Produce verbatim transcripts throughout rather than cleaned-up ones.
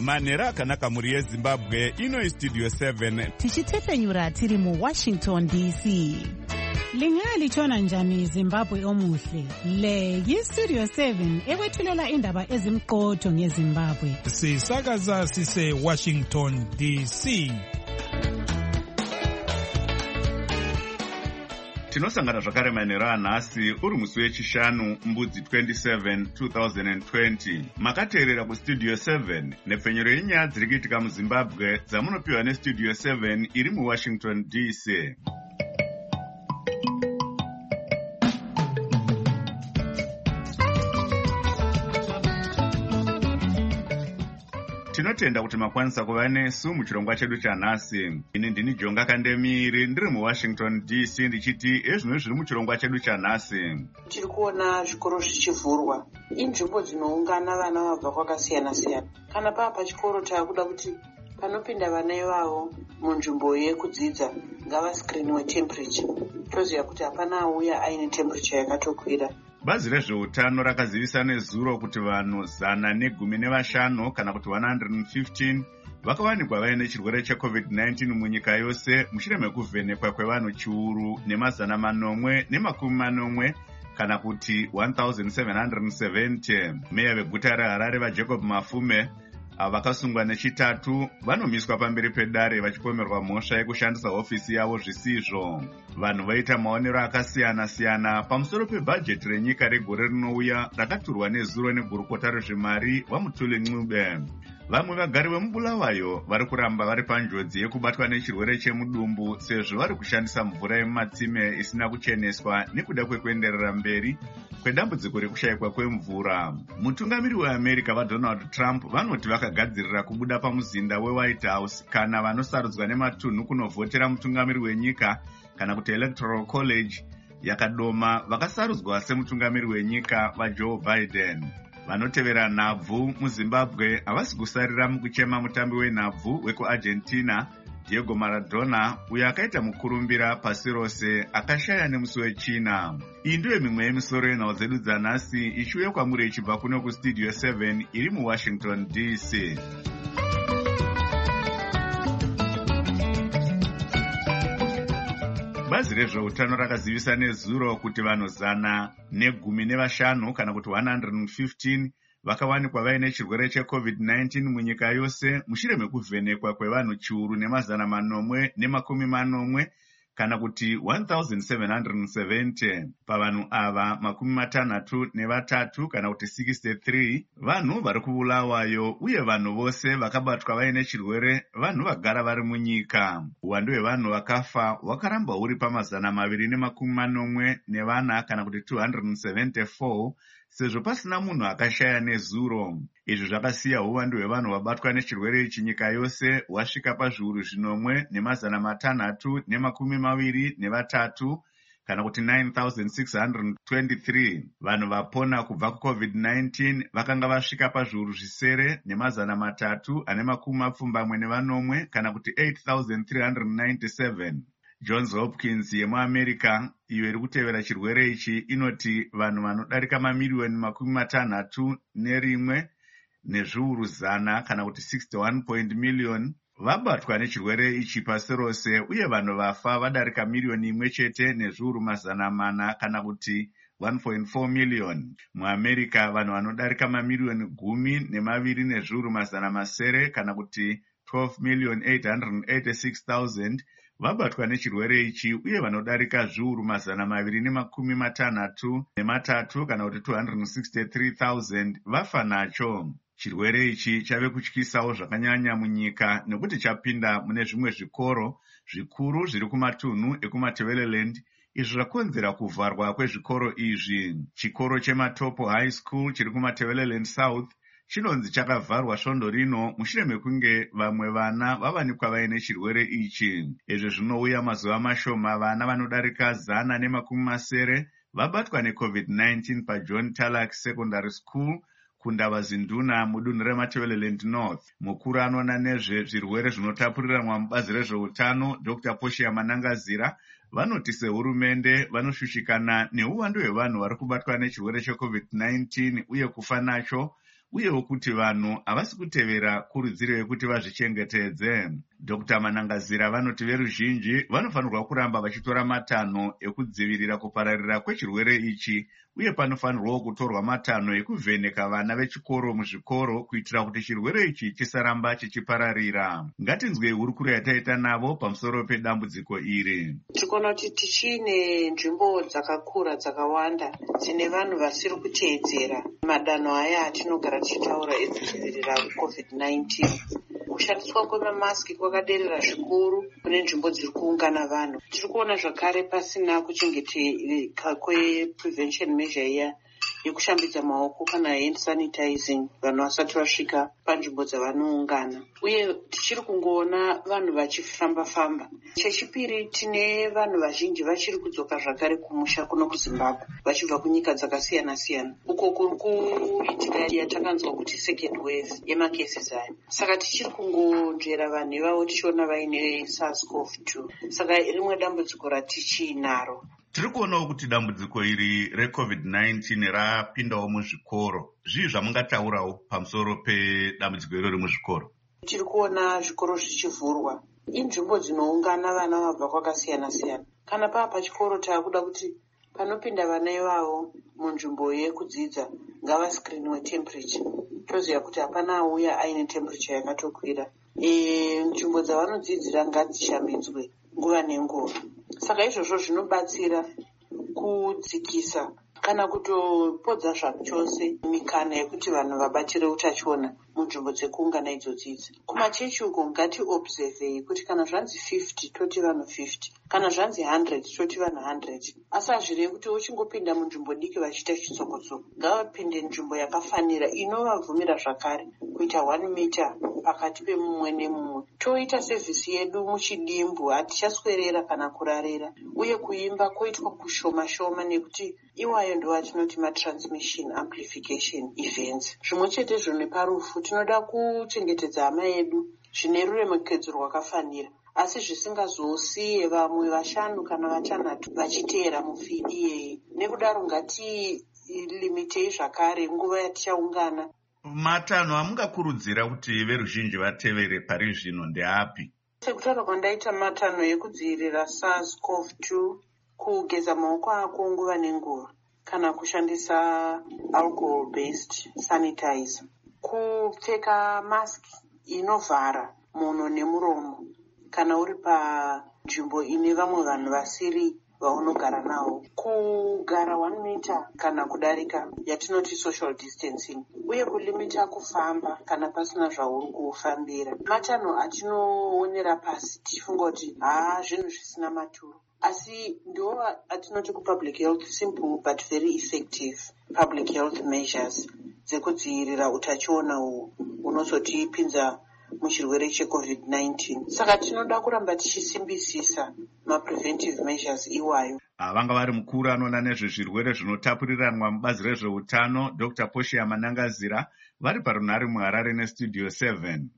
Manhero akanaka muri yeZimbabwe, ino iStudio seven. Tichitefenyura tiri mu Washington D C. Lingalitshona njani Zimbabwe omuhle? Le yiStudio seven ekwethulela indaba ezimqotho ngeZimbabwe. Sisakaza sise Washington D C. Tinosangana zvakare manhero anhasi uri musi wechishanu mbudzi twenty-seven two thousand twenty. Makateerera kuStudio seven nepfenyero yenyaya dziri kuitika muZimbabwe dzamunopiwa neStudio seven iri muWashington D C. Tinotenda kuti makwanisa kuva nesu muchirongwa chedu chanhasi. Ini ndini Jonga Kandemiri ndiri muWashington D C ndichiti ezvino zviri muchirongwa chedu chanhasi. Tiri kuona zvikoro zvichivhurwa. Inzvimbo dzinoungana vana vabva kwakasiyana siyana. Kana pava pachikoro takuda kuti panopinda vana ivavo munzvimbo yekudzidza ngavasikiriniwe temperature. Toziva kuti hapana auya aine temperature yakatokwira. Bazi rezveutano rakazivisa nezuro kuti vanhu zana negumi nevashanu kana kuti one hundred fifteen vakawanikwa vaine chirwere checovid nineteen munyika yose mushure mekuvhenekwa kwevanhu chiuru nemazana manomwe nemakumi manomwe kana kuti one thousand seven hundred seventy. Meya veguta reHarare vaJacob Mafume vakasungwa nechitatu vanomiswa pamberi pedare vachipomerwa mhosva yekushandisa hofisi yavo zvisizvo. Vanhu vaita maonero akasiyana-siyana pamusoro pebhajeti renyika regore rinouya rakaturwa nezuro negurukota rezvemari vaMutuli Ncube. Vamwe vagari vemubulawayo vari kuramba vari panjodzi yekubatwa nechirwere chemudumbu sezvo vari kushandisa mvura yemumatsime isina kucheneswa nekuda kwekuenderera mberi kwedambudziko rekushayikwa kwemvura. Mutungamiri weAmerica vaDonald Trump vanoti vakagadzirira kubuda pamuzinda weWhite House kana vanosarudzwa nematunhu kunovhotera mutungamiri wenyika kana kuti Electoral College yakadoma vakasarudzwa semutungamiri wenyika vaJoe Biden. Vanotevera nhabvu muZimbabwe havasi kusarira mukuchema mutambi wenhabvu wekuArgentina Diego Maradona uyo akaita mukurumbira pasi rose akashaya nemusi wechina. Iyi ndiyo mimwe yemisoro yenhau dzedu dzanhasi ichiuya kwamuri ichibva kuno kuStudio seven iri muWashington D C. Bazi rezveutano rakazivisa nezuro kuti vanhu zana negumi nevashanu kana kuti one hundred fifteen vakawanikwa vaine chirwere checovid nineteen munyika yose mushure mekuvhenekwa kwevanhu chiuru nemazana manomwe nemakumi manomwe kana kuti one thousand seven hundred seventy. Pavanhu ava makumi matanhatu nevatatu kana kuti sixty-three vanhu vari kubulawayo uye vanhu vose vakabatwa vaine chirwere vanhu vagara vari munyika. Uwandu hwevanhu vakafa hwakaramba huri pamazana maviri nemakumi manomwe nevana kana kuti two hundred seventy-four sezvo pasina munhu akashaya nezuro. Izvi zvakasiya uwandu hwevanhu vabatwa nechirwere ichi nyika yose hwasvika pazviuru zvinomwe nemazana matanhatu nemakumi maviri nevatatu kana kuti nine thousand six hundred twenty-three. Vanhu vapona kubva kucovid nineteen vakanga vasvika pazviuru zvisere nemazana matatu ane makumi mapfumbamwe nevanomwe kana kuti eight thousand three hundred ninety-seven. Johns Hopkins yemuAmerica iyo iri kutevera chirwere ichi inoti vanhu vanodarika mamiriyoni makumi matanhatu nerimwe nezviuru zana kana kuti sixty-one point million vabatwa nechirwere ichi pasi rose uye vanhu vafa vadarika miriyoni imwe chete nezviuru mazana mana kana kuti one point four million. MuAmerica vanhu vanodarika mamiriyoni gumi nemaviri nezviuru mazana masere kana kuti twelve million eight hundred eighty-six thousand vabatwa nechirwere ichi uye vanodarika zviuru mazana maviri nemakumi matanhatu nematatu kana kuti two hundred sixty-three thousand vafa nacho. Chirwere ichi chave kutyisawo zvakanyanya munyika nekuti chapinda mune zvimwe zvikoro zvikuru zviri kumatunhu ekumateveleland izvo zvakonzera kuvharwa kwezvikoro izvi. Chikoro cheMatopo High School chiri kumateveleland South chinonzi chakavharwa svondo rino mushure mekunge vamwe vana vavanikwa vaine chirwere ichi. Izvi zvinouya mazuva mashoma vana vanodarika zana nemakumi masere vabatwa necovid nineteen paJohn Tallack Secondary School kundava zinduna mudunhu reMateveleland North. Mukuru anoona nezvezvirwere zvinotapuriranwa mubazi rezveutano Doctor Portia Manangazira vanoti sehurumende vanoshushikana neuwandu hwevanhu vari kubatwa nechirwere checovid nineteen uye kufa nacho uyewo kuti vanhu havasi kutevera kurudziro yekuti vazvichengetedze. Dr Manangazira vanoti veruzhinji vanofanirwa kuramba vachitora matanho ekudzivirira kupararira kwechirwere ichi, uye panofanirwawo kutorwa matanho ekuvheneka vana vechikoro muzvikoro kuitira kuti chirwere ichi chisaramba chichipararira. Ngatinzwei hurukuro yataita navo pamusoro pedambudziko iri. Tikuona kuti tichine nzvimbo dzakakura dzakawanda dzine vanhu vasiri kuteedzera madanho aya atinogara tichitaura ekudzivirira covid nineteen. Kushandiswa kwemamasiki kwakaderera zvikuru kune nzvimbo dziri kuungana vanhu. Tiri kuona zvakare pasina kuchengeteka kwe-prevention measure iya yekushambidza maoko kana hand sanitizing vanhu vasati vasvika panzvimbo dzavanoungana. Uye tichiri kungoona vanhu vachifamba-famba. Chechipiri, tine vanhu vazhinji vachiri kudzoka zvakare kumusha kuno kuZimbabwe vachibva kunyika dzakasiyana-siyana. Uko kuri kuitika yatakanzwa kuti second wave yemacases ayo. Saka tichiri kungonzvera vanhu ivavo tichiona vaine SARS-CoV two. Saka rimwe dambudziko ratichinaro. Tiri kuonawo kuti dambudziko iri recovid nineteen rapindawo muzvikoro. Zvii zvamungataurawo pamusoro pedambudziko irori muzvikoro? Tiri kuona zvikoro zvichivhurwa. Inzvimbo dzinoungana vana vabva kwakasiyana-siyana. Kana paa pachikoro taakuda kuti panopinda vana ivavo munzvimbo yekudzidza ngavaskiriniwe temperature. Toziva kuti hapana auya aine temperature yakatokwira. E, nzvimbo dzavanodzidzira ngadzishambidzwe nguva nenguva. Saka izvozvo zvinobatsira kudzikisa kana kutopodza zvachose mikana yekuti vanhu vabatire utachiona munzvimbo dzekuungana idzodzidzi. Kumachechi uko ngatiobservei kuti kana zvanzi fifty toti vanhu fifty, kana zvanzi one hundred toti vanhu one hundred. Asi hazvirei kuti uchingopinda munzvimbo diki vachiita chitsoko-tsoko. Ngavapinde nzvimbo yakafanira inovabvumira zvakare kuita one meter pakati pemumwe nemumwe. Toita sevhisi yedu muchidimbu, hatichaswerera kana kurarira, uye kuimba koitwa kushoma-shoma nekuti iwayo ndo watinoti matransmission amplification events. Zvimwe chetezvo neparufu tinoda kuchengetedza hama yedu zvine ruremekedzo rwakafanira, asi zvisingazosiye vamwe vashanu kana vatanhatu vachiteera mufidi iyeye. Nekudaro ngatilimitei zvakare nguva yatichaungana. Matanho amungakurudzira kuti veruzhinji vatevere pari zvino ndeapi? Sekutaura kwandaita matanho ekudzivirira SARS-CoV two, kugeza maoko ako nguva nenguva kana kushandisa alcohol based sanitizer, kupfeka mask inovhara mhuno nemuromo kana uri panzvimbo ine vamwe vanhu vasiri vaunogara navo, kugara one meter kana kudarika yatinoti social distancing, uye kulimita kufamba kana pasina zvauri kufambira. Matanho atinoonera pasi tichifunga kuti haa zvinhu zvisina maturo, asi ndo atinoti kupublic health simple but very effective public health measures dzekudzivirira utachiona uhu unozotipinza muchirwere checovid nineteen. Saka tinoda kuramba tichisimbisisa mapreventive measures iwayo. Vanga vari mukuru anoona nezvezvirwere zvinotapuriranwa mubazi rezveutano Dr Poshea Manangazira vari parunhare muHarare nestudio seven.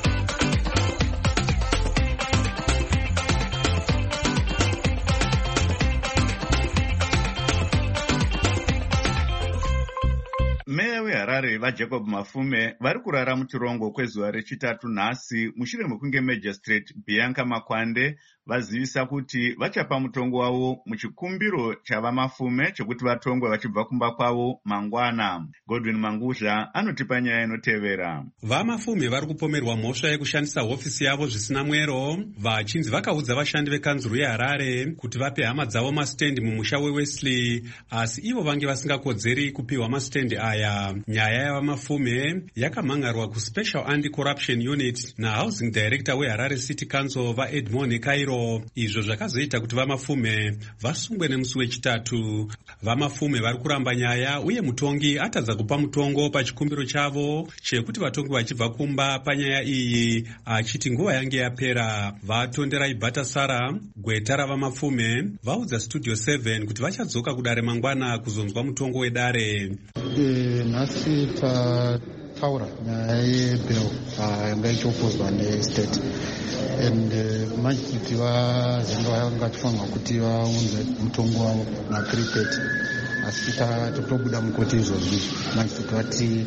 Meya weHarare vaJacob Mafume vari kurara muchirongo kwezuva rechitatu nhasi mushure mekunge Magistrate Bianca Makwande vazivisa kuti vachapa mutongo wavo muchikumbiro chavamafume chekuti vatongwe vachibva kumba kwavo mangwana. Godwin Manguzha anotipa nyaya inotevera. Vamafume vari kupomerwa mhosva yekushandisa hofisi yavo zvisina mwero. Vachinzi vakaudza vashandi vekanzuru yeHarare kuti vape hama dzavo masitendi mumusha weWesley, asi ivo vange vasingakodzeri kupiwa masitendi aya. Nyaya yavamafume yakamhangarwa kuSpecial Anti-Corruption Unit naHousing Director weHarare City Council vaEdmond Cairo. Izvo zvakazoita kuti vamafume vasungwe nemusi wechitatu. Vamafume vari kuramba nyaya uye mutongi atadza kupa mutongo pachikumbiro chavo chekuti vatongi vachibva kumba panyaya iyi, achiti nguva yange yapera. Vatondera Ibhatasara, gweta ravamafume, vaudza Studio seven kuti vachadzoka kudare mangwana kuzonzwa mutongo wedare. Nhasi tataura nyaya yebhero yanga ichiopozwa nestate and majiti vaZimbabwe vanga vachifanirwa kuti vaunze mutongo wavo napripeti, asi totobuda mukoti izvozvi majiti vati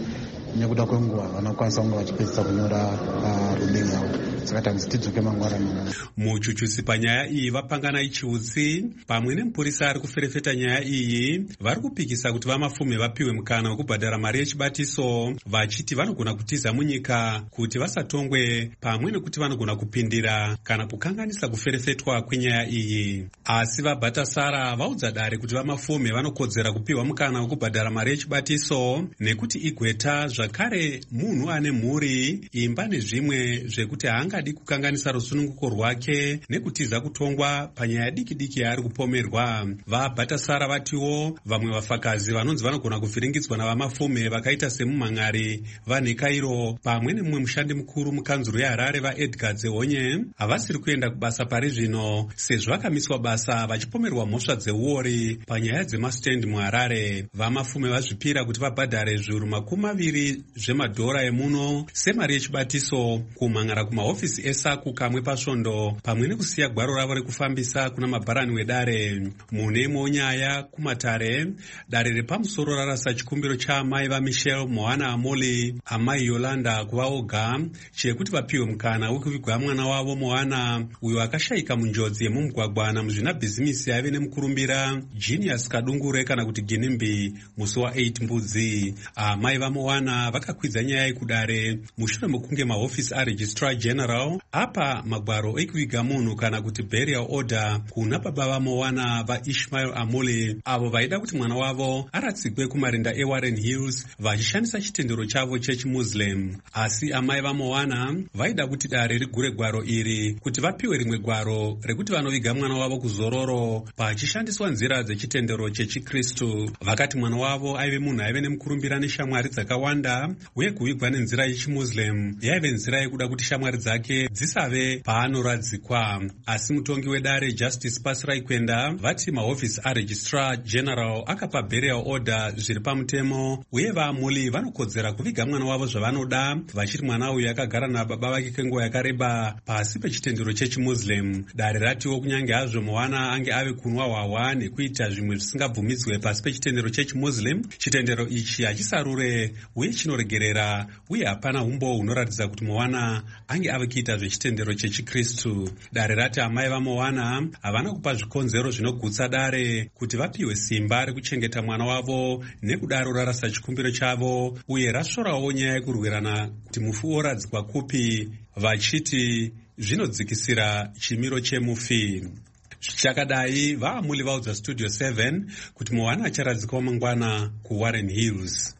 nekuda kwenguva vanokwanisa kunge vachipedzisa kunyora ruling yavo. Saka tanzi tidzoke mangwanani. Muchuchusi panyaya iyi vapangana ichiutsi pamwe nemupurisa ari kuferefeta nyaya iyi vari kupikisa kuti vamafume vapiwe mukana wekubhadhara mari yechibatiso, vachiti vanogona kutiza munyika kuti vasatongwe, pamwe nekuti vanogona kupindira kana kukanganisa kuferefetwa kwenyaya iyi. Asi vabhatasara vaudza dare kuti vamafume vanokodzera kupiwa mukana wekubhadhara mari yechibatiso nekuti igweta zvakare munhu ane mhuri, imba nezvimwe zvekuti haangadi kukanganisa rusununguko rwake nekutiza kutongwa panyaya diki diki yaari kupomerwa. Vabhatasara vatiwo vamwe vafakazi vanonzi vanogona kuvhiringidzwa navamafume vakaita semumhan'ari vanheka iro pamwe nemumwe mushandi mukuru mukanzuro yeHarare vaEdgar Dzehonye havasiri kuenda kubasa pari zvino sezvo vakamiswa basa vachipomerwa mhosva dzeuori panyaya dzemastendi muHarare. Vamafume vazvipira kuti vabhadhare zviuru makumi maviri zvemadhora emuno semari yechibatiso kumhan'ara kumahofisi esaku kamwe pasvondo pamwe nekusiya gwaro ravo rekufambisa kuna mabharani wedare. Mune imwewo nyaya kumatare, dare repamusoro rarasa chikumbiro chaamai vaMichelle Moana Amoli, amai Yolanda kuva oga chekuti vapiwe mukana wekuvigwa mwana wavo Moana uyo akashayika munjodzi yemumugwagwa namuzvinabhizimisi ave nemukurumbira Genius Kadungure kana kuti Ginimbi musi wa8 Mbudzi. Amai vaMoana vakakwidza nyaya yekudare mushure mekunge mahofisi aregistrar general apa magwaro ekuviga munhu kana kuti burial order kuna baba vaMoana vaIshmael Amoli avo vaida kuti mwana wavo aratsigwe kumarinda eWarren Hills vachishandisa chitendero chavo chechimuslim. Asi amai vaMoana vaida kuti dare rigure gwaro iri kuti vapiwe rimwe gwaro rekuti vanoviga mwana wavo kuzororo pachishandiswa nzira dzechitendero chechikristu. Vakati mwana wavo aive munhu aive nemukurumbira neshamwari dzakawanda uye kuvigwa nenzira yechimuslim yaive nzira yekuda kuti shamwari dzake dzisave paanoradzikwa. Asi mutongi wedare Justice Pasirai Kwenda vati mahofisi aregistrar general akapa burial order zviri pamutemo uye vaamuli vanokodzera kuviga mwana wavo zvavanoda vachiti mwana uyu akagara nababa vake kwenguva yakareba pasi pechitendero chechimuslim. Dare ratiwo kunyange hazvo Moana ange ave kunwa hwahwa nekuita zvimwe zvisingabvumidzwe pasi pechitendero chechimuslim, chitendero ichi hachisarure uye chinoregerera uye hapana umbo hunoratidza kuti Moana ange ave kuita zvechitendero chechikristu. Dare rati amai vaMoana havana kupa zvikonzero zvinogutsa dare kuti vapiwe simba rekuchengeta mwana wavo nekudaro rarasa chikumbiro chavo uye rasvorawo nyaya yekurwirana kuti mufi oradzikwa kupi vachiti zvinodzikisira chimiro chemufi. Zvichakadai vaamuli vaudza Studio seven kuti Moana acharadzikwa mangwana kuWarren Hills.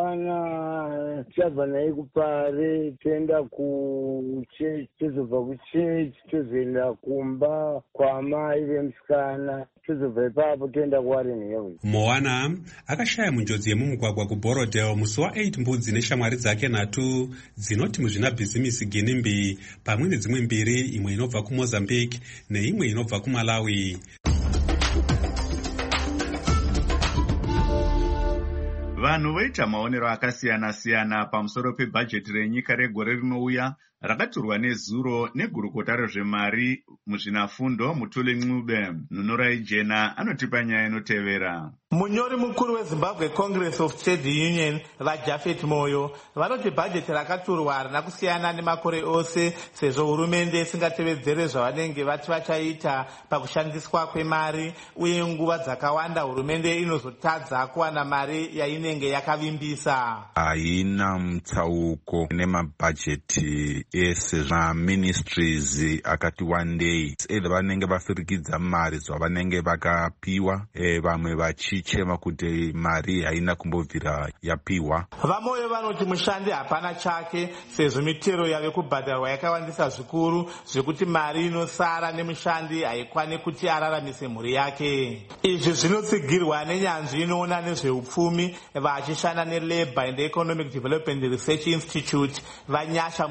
Mangwana tichabva naye kupare toenda kuchechi, tozobva kuchechi tozoenda kumba kwaamai vemusikana, tozobva ipapo toenda kuWarren Hills. Moana akashaya munjodzi yemumugwagwa kuBorodale musi wa8 Mbudzi neshamwari dzake nhatu dzinoti muzvinabhizimisi Ginimbi pamwe nedzimwe mbiri, imwe inobva kuMozambique neimwe inobva kuMalawi. Vanhu voita maonero akasiyana-siyana pamusoro pebhajeti renyika regore rinouya rakaturwa nezuro negurukota rezvemari muzvinafundo Mutuli Ncube. Nunorai Jena anotipa nyaya inotevera. Munyori mukuru weZimbabwe Congress of Trade Union vaJafet Moyo vanoti bhajeti rakaturwa harina kusiyana nemakore ose sezvo hurumende isingatevedzere zvavanenge vati vachaita pakushandiswa kwemari uye nguva dzakawanda hurumende inozotadza kuwana mari yainenge yakavimbisa. Haina mutsauko nemabhajeti ese zvaministries akati wandei either vanenge vafirikidza mari zvavanenge vakapiwa vamwe vachi chema kuti mari haina kumbobvira yapiwa. Vamoyo vanoti mushandi hapana chake sezvo mitero yave kubhadharwa yakawandisa zvikuru zvekuti mari inosara nemushandi haikwani kuti araramise mhuri yake. Izvi zvinotsigirwa nenyanzvi inoona nezveupfumi vachishanda neLabour and Economic Development Research Institute vaNyasha Muchichwa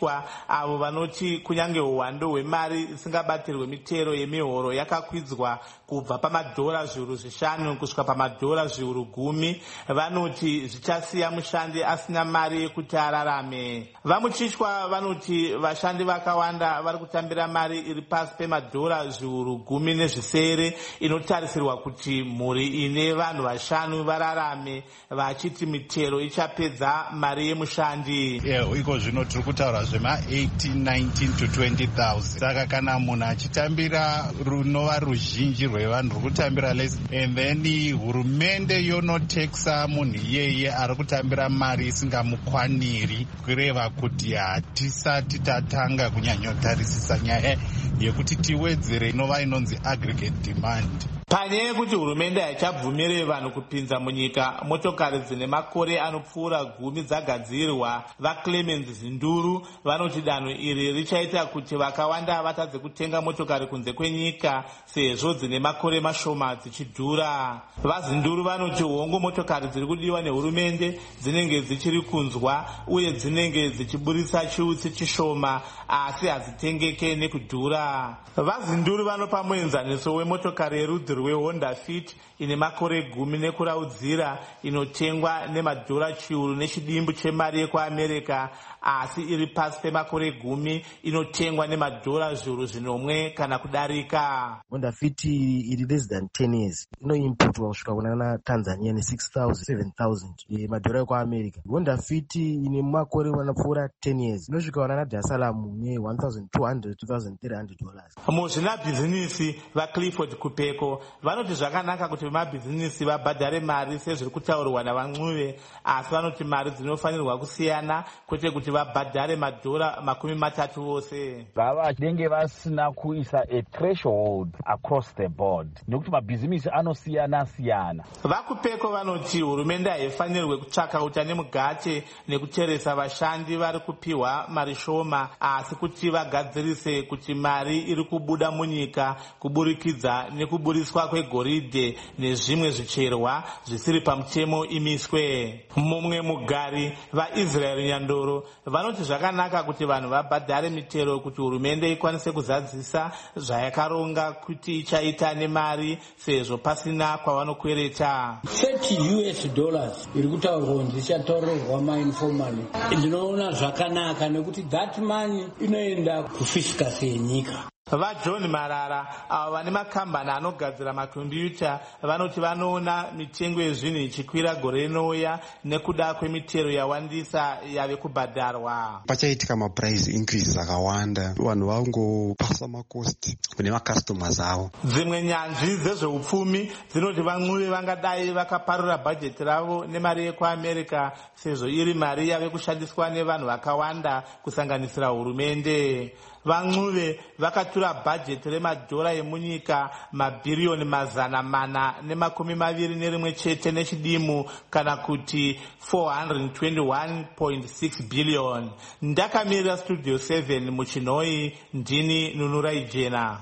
vamuchishwa avo vanoti kunyange uwandu hwemari isingabatirwe mitero yemihoro yakakwidzwa kubva pamadhora zviuru zvishanu kusvika pamadhora zviuru gumi, vanoti zvichasiya mushandi asina mari yekuti ararame. Vamuchishwa vanoti vashandi vakawanda vari kutambira mari iri pasi pemadhora zviuru gumi nezvisere, inotarisirwa kuti mhuri ine vanhu vashanu vararame, vachiti mitero ichapedza mari yemushandi. Yeah, iko zvino tiri kutaura zvema eighteen nineteen to twenty thousand. Saka kana munhu achitambira runova ruzhinji rwevanhu ruri kutambira less, and then hurumende yonoteksa munhu iyeye ari kutambira mari isingamukwaniri, kureva kuti hatisati tatanga kunyanyotarisisa nyaya yekuti tiwedzere inova inonzi aggregate demand. Panyaya yekuti hurumende haichabvumire vanhu kupinza munyika motokari dzine makore anopfuura gumi dzagadzirwa, vaClemens Zinduru vanoti danho iri richaita kuti vakawanda vatadze kutenga motokari kunze kwenyika sezvo dzine makore mashoma dzichidhura. VaZinduru vanoti hongu motokari dziri kudiwa nehurumende dzinenge dzichiri kunzwa uye dzinenge dzichiburitsa chiutsi chishoma asi hadzitengeke nekudhura. VaZinduru vanopa muenzaniso wemotokari yerudzi rweHonda Fit ine makore gumi nekuraudzira inotengwa nemadhora chiuru nechidimbu chemari yekuAmerika, asi iri pasi pemakore gumi inotengwa nemadhora zviuru zvinomwe kana kudarika. Honda Fit iri less than ten years inoimportwa kusvika kuna Tanzania ne six thousand seven thousand madhora ekuAmerika. Honda Fit ine makore anopfuura ten years inosvika kuna Dar es Salaam ne one thousand two hundred two thousand three hundred dollars. Muzvina bhizinisi vaClifford Kupeko vanoti zvakanaka kuti vemabhizinisi vabhadhare mari sezviri kutaurwa navancuve, asi vanoti mari dzinofanirwa kusiyana, kwete kuti vabhadhare madhora makumi matatu vose. Vanenge vasina kuisa a threshold across the board nekuti mabhizinisi anosiyana siyana. VaKupeko vanoti hurumende haifanirwe kutsvaka uta nemugate nekucheresa vashandi vari kupiwa mari shoma, asi kuti vagadzirise kuti mari iri kubuda munyika kuburikidza nekuburiswa kwegoridhe nezvimwe zvicherwa zvisiri pamutemo imiswe. Mumwe mugari vaIsrael Nyandoro vanoti zvakanaka kuti vanhu vabhadhare mitero kuti hurumende ikwanise kuzadzisa zvayakaronga kuti ichaita nemari sezvo pasina kwavanokwereta. thirty U S dollars iri kutaurwa kuti ichataurirwa mainformally. Ndinoona zvakanaka nekuti that money inoenda kufiscus yenyika. VaJohn Marara avo vane makambani anogadzira makombiyuta vanoti vanoona mitengo yezvinhu ichikwira gore rinouya nekuda kwemitero yawandisa yave kubhadharwa. Pachaitika maprice increases akawanda, vanhu vangopasa makosti kune macustomers avo. Dzimwe nyanzvi dzezveupfumi dzinoti vancuve vangadai vakaparura bhajeti ravo nemari yekuAmerika sezvo iri mari yave kushandiswa nevanhu vakawanda kusanganisira hurumende. Vancuve vakatura bhajeti remadhora emunyika mabhiriyoni mazana mana nemakumi maviri nerimwe chete nechidimu, kana kuti four hundred twenty-one point six billion. Ndakamirira Studio seven muChinoi, ndini Nunurai Jena.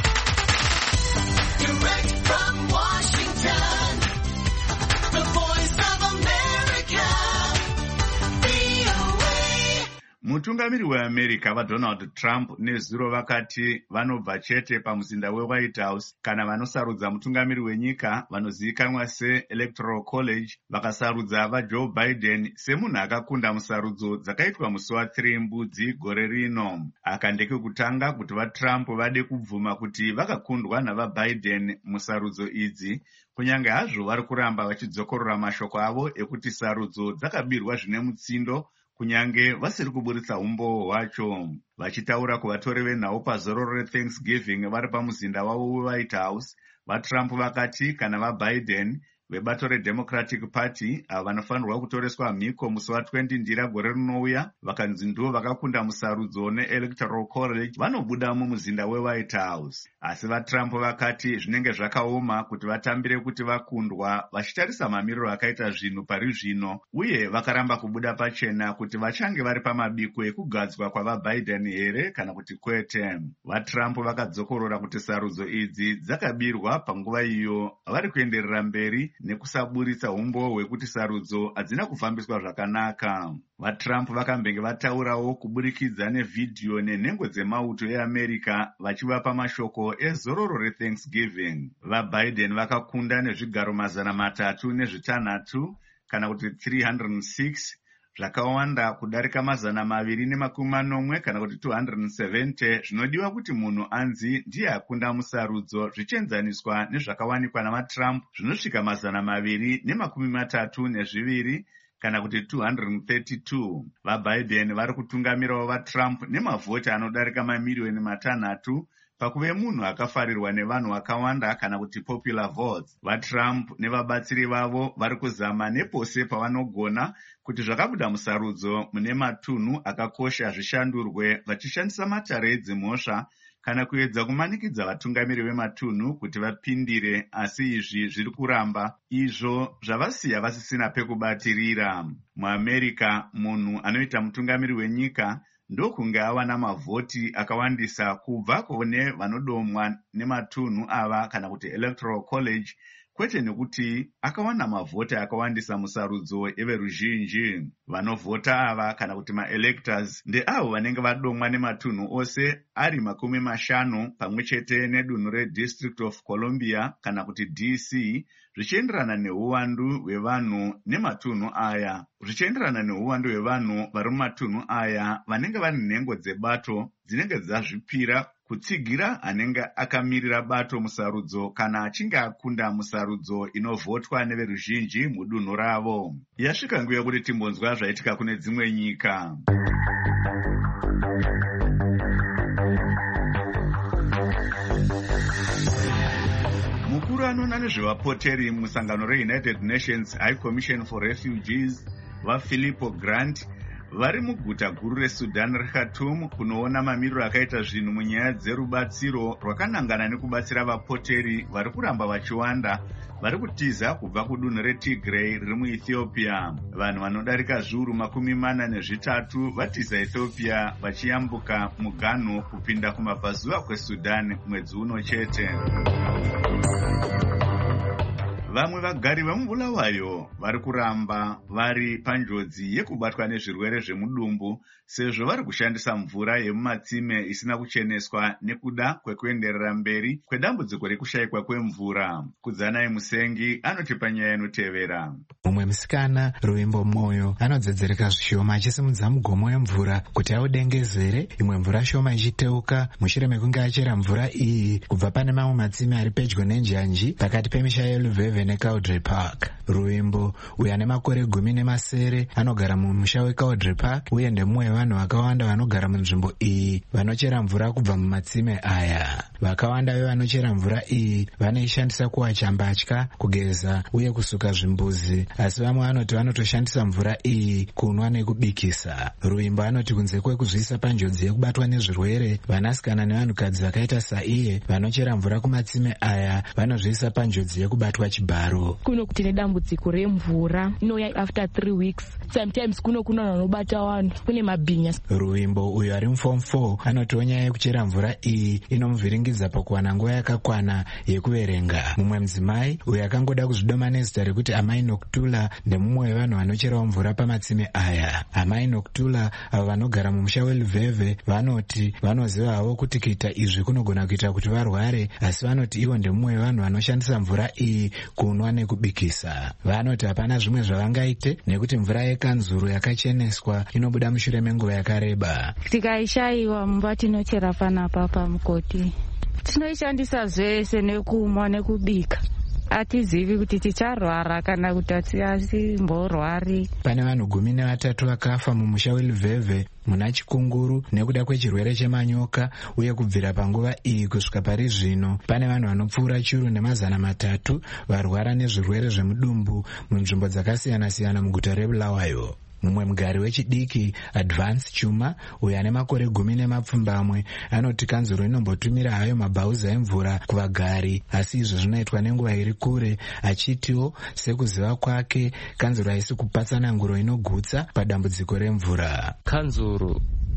Mutungamiri weAmerica vaDonald Trump nezuro vakati vanobva chete pamuzinda weWhite House kana vanosarudza mutungamiri wenyika vanozivikanwa seElectoral College vakasarudza vaJoe Biden semunhu akakunda musarudzo dzakaitwa musi wathiri mbudzi gore rino. Aka ndekekutanga kuti vaTrump vade kubvuma kuti vakakundwa navaBiden musarudzo idzi, kunyange hazvo vari kuramba vachidzokorora mashoko avo ekuti sarudzo dzakabirwa zvine mutsindo kunyange vasiri kuburitsa umbowo hwacho. Vachitaura kuvatori venhau pazororo reThanksgiving vari pamuzinda wavo weWhite House, vaTrump vakati kana vaBiden vebato reDemocratic Party ava vanofanirwa kutoreswa mhiko musi wa20 ndira gore rinouya, vakanzi ndivo vakakunda musarudzo neElectoral College vanobuda mumuzinda weWhite House. Asi vaTrump vakati zvinenge zvakaoma kuti vatambire kuti vakundwa, vachitarisa mamiriro akaita zvinhu pari zvino, uye vakaramba kubuda pachena kuti vachange vari pamabiko ekugadzwa kwavaBiden here kana kuti kwete. VaTrump vakadzokorora kuti sarudzo idzi dzakabirwa panguva iyo vari kuenderera mberi nekusaburitsa umbo hwekuti sarudzo hadzina kufambiswa zvakanaka. VaTrump vakambenge vataurawo kuburikidza nevhidhiyo nenhengo dzemauto eAmerica vachivapa mashoko ezororo reThanksgiving. VaBiden vakakunda nezvigaro mazana matatu nezvitanhatu kana kuti three hundred six, zvakawanda kudarika mazana maviri nemakumi manomwe kana kuti two hundred seventy zvinodiwa kuti munhu anzi ndiye akunda musarudzo zvichienzaniswa nezvakawanikwa navaTrump zvinosvika mazana maviri nemakumi matatu nezviviri kana kuti two hundred thirty-two. VaBiden vari kutungamirawo vaTrump nemavhoti anodarika mamiliyoni matanhatu pakuve munhu akafarirwa nevanhu vakawanda kana kuti popular votes. VaTrump nevabatsiri vavo vari kuzama nepose pavanogona kuti zvakabuda musarudzo mune matunhu akakosha zvishandurwe vachishandisa matare edzimhosva kana kuedza kumanikidza vatungamiri vematunhu kuti vapindire, asi izvi zviri kuramba, izvo zvavasiya vasisina pekubatirira. MuAmerica, munhu anoita mutungamiri wenyika ndokunge awana mavhoti akawandisa kubva kune vanodomwa nematunhu ava kana kuti electoral college, kwete nekuti akawana mavhoti akawandisa musarudzo everuzhinji. Vanovhota ava kana kuti maelectors ndeavo vanenge vadomwa nematunhu ose ari makumi mashanu pamwe chete nedunhu reDistrict of Columbia kana kuti D C, zvichienderana neuwandu hwevanhu nematunhu aya. Zvichienderana neuwandu hwevanhu vari mumatunhu aya vanenge vane nhengo dzebato dzinenge dzazvipira kutsigira anenge akamirira bato musarudzo kana achinge akunda musarudzo inovhotwa neveruzhinji mudunhu ravo. Yasvika nguva kuti timbonzwa zvaitika kune dzimwe nyika. Mukuru anoona nezvevapoteri musangano reUnited Nations High Commission for Refugees vaFilippo Grandi vari muguta guru reSudan reKhartoum kunoona mamiriro akaita zvinhu munyaya dzerubatsiro rwakanangana nekubatsira vapoteri vari kuramba vachiwanda vari kutiza kubva kudunhu reTigray riri muEthiopia. Vanhu vanodarika zviuru makumi mana nezvitatu vatiza Ethiopia vachiyambuka muganhu kupinda kumabvazuva kweSudan mwedzi uno chete. Vamwe vagari vemubulawayo vari kuramba vari panjodzi yekubatwa nezvirwere zvemudumbu sezvo vari kushandisa mvura yemumatsime isina kucheneswa nekuda kwekuenderera mberi kwedambudziko rekushayikwa kwemvura. Kudzanai Musengi anoti panyaya inotevera. Mumwe musikana Ruimbo Moyo anodzedzereka zvishoma achisimudza mugomo wemvura kuti audengezere, imwe mvura shoma ichiteuka mushure mekunge achera mvura iyi kubva pane mamwe matsime ari pedyo nenjanji pakati pemisha yeLuveve neCowdray Park. Ruimbo uyo ane makore gumi nemasere anogara mumusha weCowdray Park uye ndemumwe vanhu vakawanda vanogara munzvimbo iyi vanochera mvura kubva mumatsime aya. Vakawanda vevanochera mvura iyi vanoishandisa kuwacha mbatya, kugeza uye kusuka zvimbuzi, asi vamwe vanoti vanotoshandisa mvura iyi kunwa nekubikisa. Ruimbo anoti kunze kwekuzviisa panjodzi yekubatwa nezvirwere, vanasikana nevanhukadzi vakaita saiye vanochera mvura kumatsime aya vanozviisa panjodzi yekubatwa chibharo. Kuno kuti nedambudziko remvura inouya after three weeks. Sometimes kuno kuna vanobata vanhu, kune mabhinya. Ruimbo uyo ari muform four anoti nyaya yekuchera mvura iyi inomuvhiringidza pakuwana nguva yakakwana yekuverenga. Mumwe mudzimai uyo akangoda kuzvidoma nezita rekuti Amai Noktula ndemumwe wevanhu vanocherawo mvura pamatsime aya. Amai Noktula avo vanogara mumusha weLuveve vanoti vanoziva havo kuti kuita izvi kunogona kuita kuti varware, asi vanoti ivo ndemumwe wevanhu vanoshandisa mvura iyi kunwa nekubikisa. Vanoti hapana zvimwe zvavangaite nekuti mvura yekanzuru yakacheneswa inobuda mushure menguva yakareba. Tikaishayiwa mumba tinochera panapa pamukoti, tinoishandisa zvese nekumwa nekubika. Atizivi kuti ticharwara kana kuti hatimborwari. Pane vanhu gumi nevatatu vakafa mumusha weLuveve muna Chikunguru nekuda kwechirwere chemanyoka, uye kubvira panguva iyi kusvika pari zvino pane vanhu vanopfuura chiuru nemazana matatu varwara nezvirwere zvemudumbu munzvimbo dzakasiyana-siyana muguta reBulawayo. Mumwe mugari wechidiki Advance Chuma uyo ane makore gumi nemapfumbamwe anoti kanzuro inombotumira hayo mabhauza emvura kuvagari, asi izvo zvinoitwa nenguva iri kure, achitiwo sekuziva kwake kanzuro haisi kupatsana nguro inogutsa padambudziko remvura. Kanzuro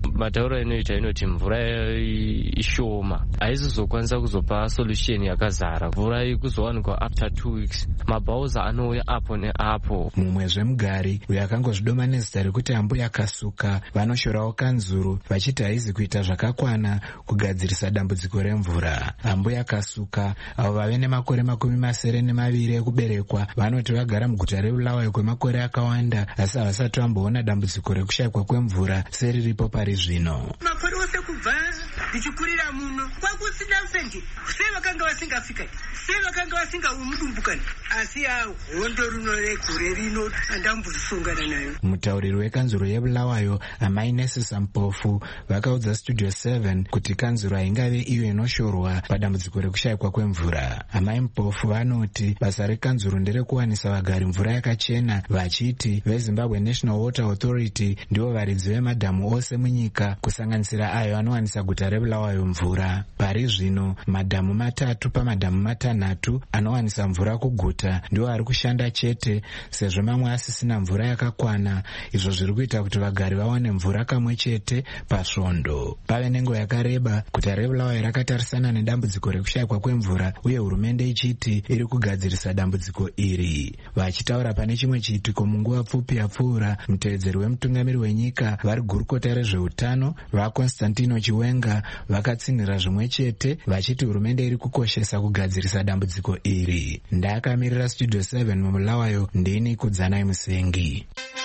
matauro inoita inoti mvura ishoma haizizokwanisa kuzopa solution yakazara. Mvura ikuzowanikwa after two weeks. Mabhauza anouya apo neapo. Mumwe zvemugari uyo akangozvidoma nezita rekuti ambuya Kasuka vanoshorawo kanzuru vachiti haizi kuita zvakakwana kugadzirisa dambudziko remvura. Ambuya Kasuka avo vave nemakore makumi masere nemaviri ekuberekwa vanoti vagara muguta reBulawayo kwemakore akawanda asi havasati vamboona dambudziko rekushayikwa kwemvura seriripo pari zvino. Makore ose kubva ndichikurira muno kwakusina senge sei vakanga vasingafika sei vakanga vasingaumudumbukani asi yawo hondo runo regore rino andambuzisongana nayo. Mutauriri wekanzuro yeBulawayo amai Nesisa Mpofu vakaudza Studio seven kuti kanzuro haingave iyo inoshorwa padambudziko rekushayikwa kwemvura. Amai Mpofu vanoti basa rekanzuro nderekuwanisa vagari mvura yakachena, vachiti veZimbabwe National Water Authority ndivo varidzi vemadhamu ose munyika kusanganisira ayo anowanisa guta reBulawayo mvura. Pari zvino madhamu matatu pamadhamu matanhatu anowanisa mvura kuguta ndiwo ari kushanda chete sezvo mamwe asisina mvura yakakwana, izvo zviri kuita kuti vagari vawane mvura kamwe chete pasvondo. Pave nenguva yakareba guta reBulawayo rakatarisana nedambudziko rekushayikwa kwemvura uye hurumende ichiti iri kugadzirisa dambudziko iri. Vachitaura pane chimwe chiitiko munguva pfupi yapfuura, mutevedzeri wemutungamiri wenyika vari gurukota rezveutano vaConstantino Chiwenga vakatsinhira zvimwe chete vachiti hurumende iri kukoshesa kugadzirisa dambudziko iri. Ndakamirira Studio seven muBulawayo, ndini Kudzanai Musengi.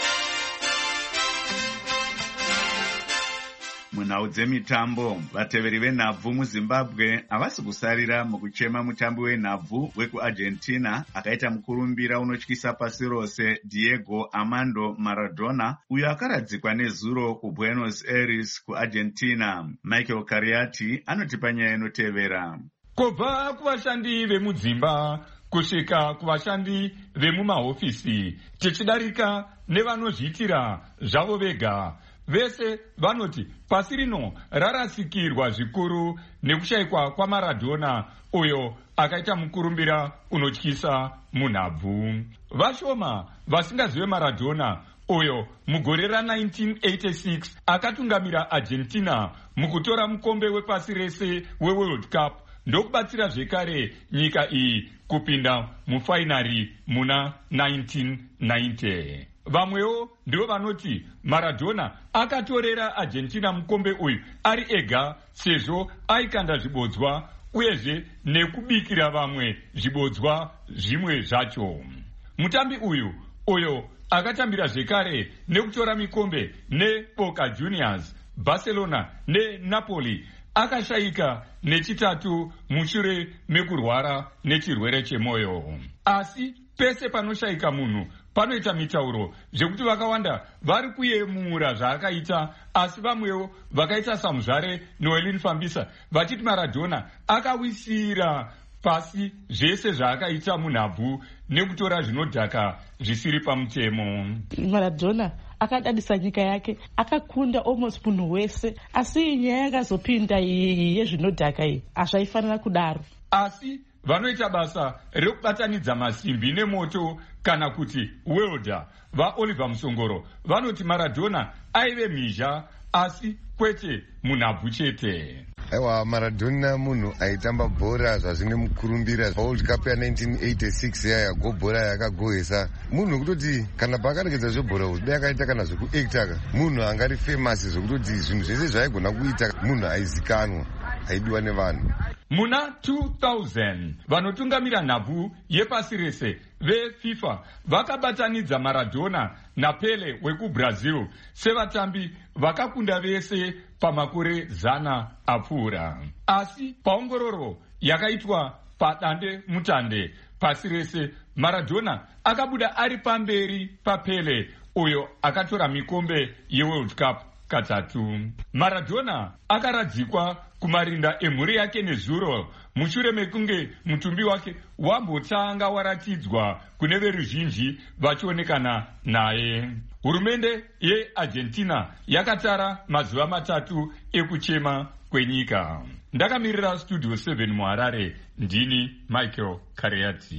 Munhau dzemitambo, vateveri venhabvu muZimbabwe havasi kusarira mukuchema mutambi wenhabvu wekuArgentina akaita mukurumbira unotyisa pasi rose Diego Armando Maradona, uyo akaradzikwa nezuro kuBuenos Aires kuArgentina. Michael Cariati anotipa nyaya inotevera. Kubva kuvashandi vemudzimba kusvika kuvashandi vemumahofisi, tichidarika nevanozviitira zvavo vega, vese vanoti pasi rino rarasikirwa zvikuru nekushayikwa kwaMaradona, uyo akaita mukurumbira unotyisa munhabvu. Vashoma vasingazive Maradona, uyo mugore ra-nineteen eighty-six akatungamira Argentina mukutora mukombe wepasi rese weWorld Cup ndokubatsira zvekare nyika iyi kupinda mufainari muna nineteen ninety. Vamwewo ndivo vanoti Maradona akatorera Argentina mukombe uyu ari ega sezvo aikanda zvibodzwa uyezve nekubikira vamwe zvibodzwa zvimwe zvacho. Mutambi uyu uyo akatambira zvekare nekutora mikombe neBoca Juniors, Barcelona neNapoli akashayika nechitatu mushure mekurwara nechirwere chemwoyo. Asi pese panoshayika munhu panoita mitauro zvekuti vakawanda vari kuyemura zvaakaita, asi vamwewo vakaita samuzvare Noelin Fambisa vachiti Maradona akawisira pasi zvese zvaakaita munhabvu nekutora zvinodhaka zvisiri pamutemo. Maradona akadadisa nyika yake, akakunda almost munhu wese, asi nyaya yakazopinda iyi yezvinodhaka iyi hazvaifanira kudaro. Asi vanoita basa rekubatanidza masimbi nemoto kana kuti welder vaOliver Musongoro vanoti Maradona aive mhizha asi kwete munhabvu chete. Aiwa, Maradona munhu aitamba bhora zvazvine mukurumbira World Cup ya nineteen eighty-six yaya gobhora yakagohesa munhu kutoti kana pakaregedza zvebhora uzi dai akaita kana zvekuactaka munhu angari famous zvekutoti zvinhu zvese zvaigona kuita munhu aizikanwa aidiwa nevanhu. Muna two thousand vanotungamira nhabvu yepasi rese veFIFA vakabatanidza Maradona naPele wekuBrazil sevatambi vakakunda vese pamakore zana apfuura. Asi paongororo yakaitwa padande mutande pasi rese, Maradona akabuda ari pamberi paPele uyo akatora mikombe yeWorld Cup katatu. Maradona akaradzikwa kumarinda emhuri yake nezuro mushure mekunge mutumbi wake wambotanga waratidzwa kune veruzhinji vachionekana naye. Hurumende yeArgentina yakatara mazuva matatu ekuchema kwenyika. Ndakamirira Studio seven muHarare, ndini Michael Cariati.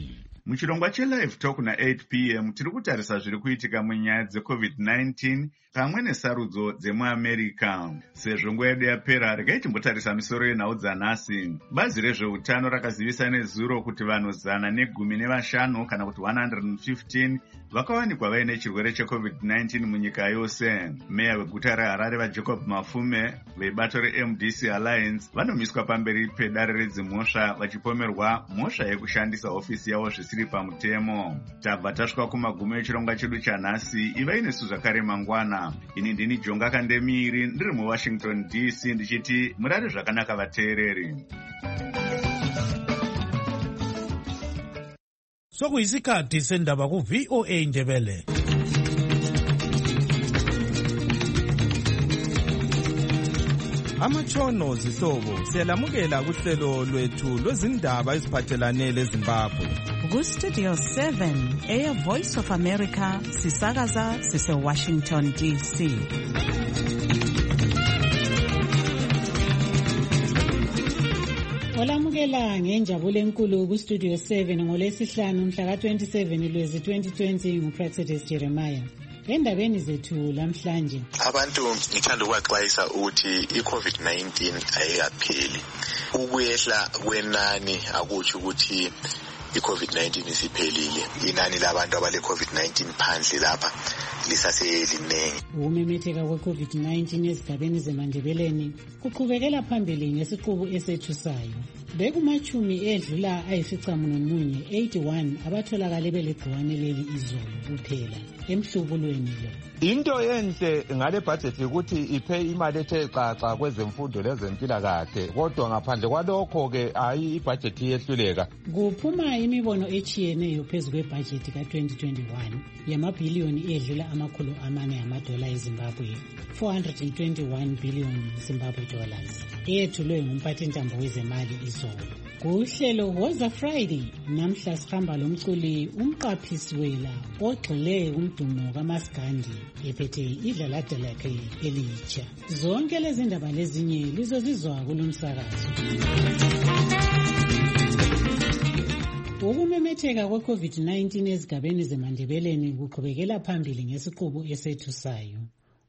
Muchirongwa cheLive Talk na eight p m tiri kutarisa zviri kuitika munyaya dzecovid nineteen pamwe nesarudzo dzemuamerica. Sezvo nguva yedu yapera, regai timbotarisa misoro yenhau dzanhasi. Bazi rezveutano rakazivisa nezuro kuti vanhu zana negumi nevashanu kana kuti one hundred fifteen vakawanikwa vaine chirwere checovid nineteen munyika yose. Meya weguta reHarare vaJacob Mafume vebato reM D C Alliance vanomiswa pamberi pedare redzimhosva vachipomerwa mhosva yekushandisa hofisi yavo zvisiri pamutemo. Tabva tasvika kumagumi echirongwa chedu chanhasi. Ivai nesu zvakare mangwana. Ini ndini Jonga Kandemiri ndiri muWashington D C ndichiti murare zvakanaka vateereri. Sokuyisikhathi sendaba ku V O A Ndebele. Amatshono zihlobo siyalamukela kuhlelo lwethu lwezindaba eziphathelane leZimbabwe. Ku-Studio seven, Air Voice of America, sisakaza sise-Washington D C. Olamukela ngenjabulo enkulu ku-Studio seven ngolesihlanu mhla ka twenty-seven Lwezi twenty twenty nguPractice Jeremiah. Endabeni zethu lamhlanje abantu ngithanda ukwaxwayisa ukuthi i-COVID nineteen ayikapheli. Ukuyehla kwenani akutsho ukuthi i-COVID nineteen isiphelile. Inani labantu abale-COVID nineteen phandle lapha lisaselinengi. Ukumemetheka kwe-COVID nineteen ezigabeni zeMandebeleni kuqhubekela phambili ngesiqubu esethusayo. Bekumachumi edlula ayisicamunwemunye eighty-one abatholakale belegciwane leli izolo kuphela emhlubulweni lo. Into enhle ngale budget ukuthi iphe imali ethe xaxa kwezemfundo lezempilakahle, kodwa ngaphandle kwalokho ke ayi ibudget iyehluleka. Kuphuma imibono echiyeneyo phezu kwebudget ka twenty twenty-one yamabhiliyoni edlula amakhulu amane amadola eZimbabwe, four hundred twenty-one billion Zimbabwe dollars, eyethulwe ngumphathintambo wezemali izolo. Kuhlelo Woza Friday namhla sihamba lomculi umqaphiswela ogxile kumdumo kaMaskandi ephethe idlalada lakhe elitsha. Zonke lezi ndaba lezinye lizozizwa kulomsakazo. Ukumemetheka kwe-COVID nineteen ezigabeni zeMandebeleni kuqhubekela phambili ngesiqubu esethusayo.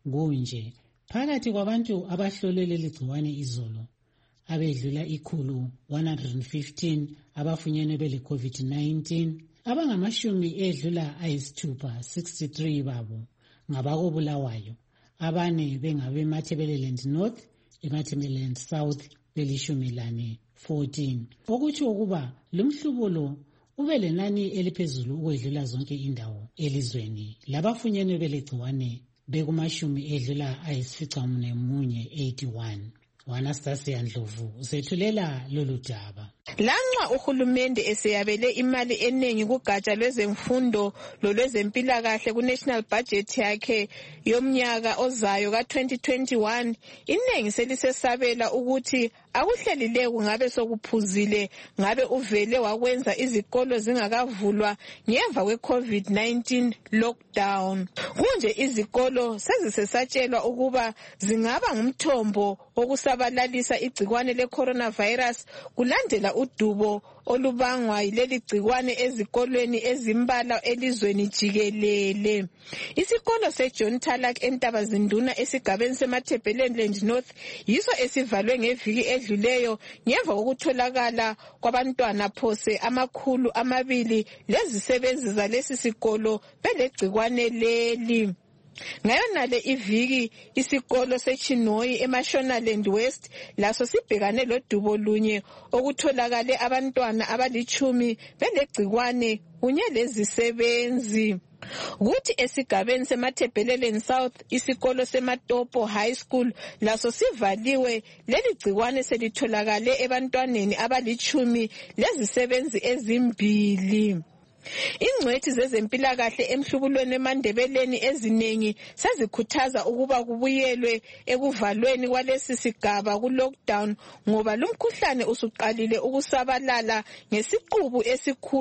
Kunje phakathi kwabantu abahlolwe leli gciwane izolo abedlula ikhulu one hundred fifteen abafunyenwe bele COVID nineteen, abangamashumi edlula ayisithupha sixty-three babo ngabakobulawayo, abane bengabe Matabeleland North, eMatabeleland South belishumi lane fourteen. Okutsho ukuba lumhlubulo ube lenani eliphezulu ukwedlula zonke indawo elizweni. Labafunyenwe bele gciwane bekumashumi edlula ayisificamunwemunye eighty-one. Anastasia Ndlovu usethulela lolu daba. Lanxa uhulumende eseyabele imali eningi kugatsha lwezemfundo lolwezempilakahle ku-national budget yakhe yomnyaka ozayo ka twenty twenty-one, iningi selisesabela ukuthi akuhlelile kungabe sokuphuzile ngabe uvele wakwenza izikolo zingakavulwa ngemva kwe-COVID nineteen lockdown. Kunje izikolo sezisesatshelwa ukuba zingaba ngumthombo wokusabalalisa igcikwane le-coronavirus kulandela udubo olubangwa yileli gcikwane ezikolweni ezimbalwa elizweni jikelele. Isikolo seJohn Tarlac eNtabazinduna esigabeni seMatabeleland North yiso esivalwe ngeviki edluleyo ngemva kokutholakala kwabantwana phose amakhulu amabili lezisebenzi zalesi sikolo belegcikwane leli. Ngayonale iviki isikolo seChinoyi eMashonaland West laso sibhekane lodubo lunye okutholakale abantwana abalichumi belegcikwane kunye lezisebenzi. Kuthi esigabeni seMatabeleland South isikolo seMatopo High School laso sivaliwe, leli gcikwane selitholakale ebantwaneni abalichumi lezisebenzi ezimbili. Ingcwethi zezempilakahle emhlubulweni eMandebeleni eziningi sezikhuthaza ukuba kubuyelwe ekuvalweni kwalesi sigaba ku-lockdown ngoba lumkhuhlane usuqalile ukusabalala ngesiqubu esikhulu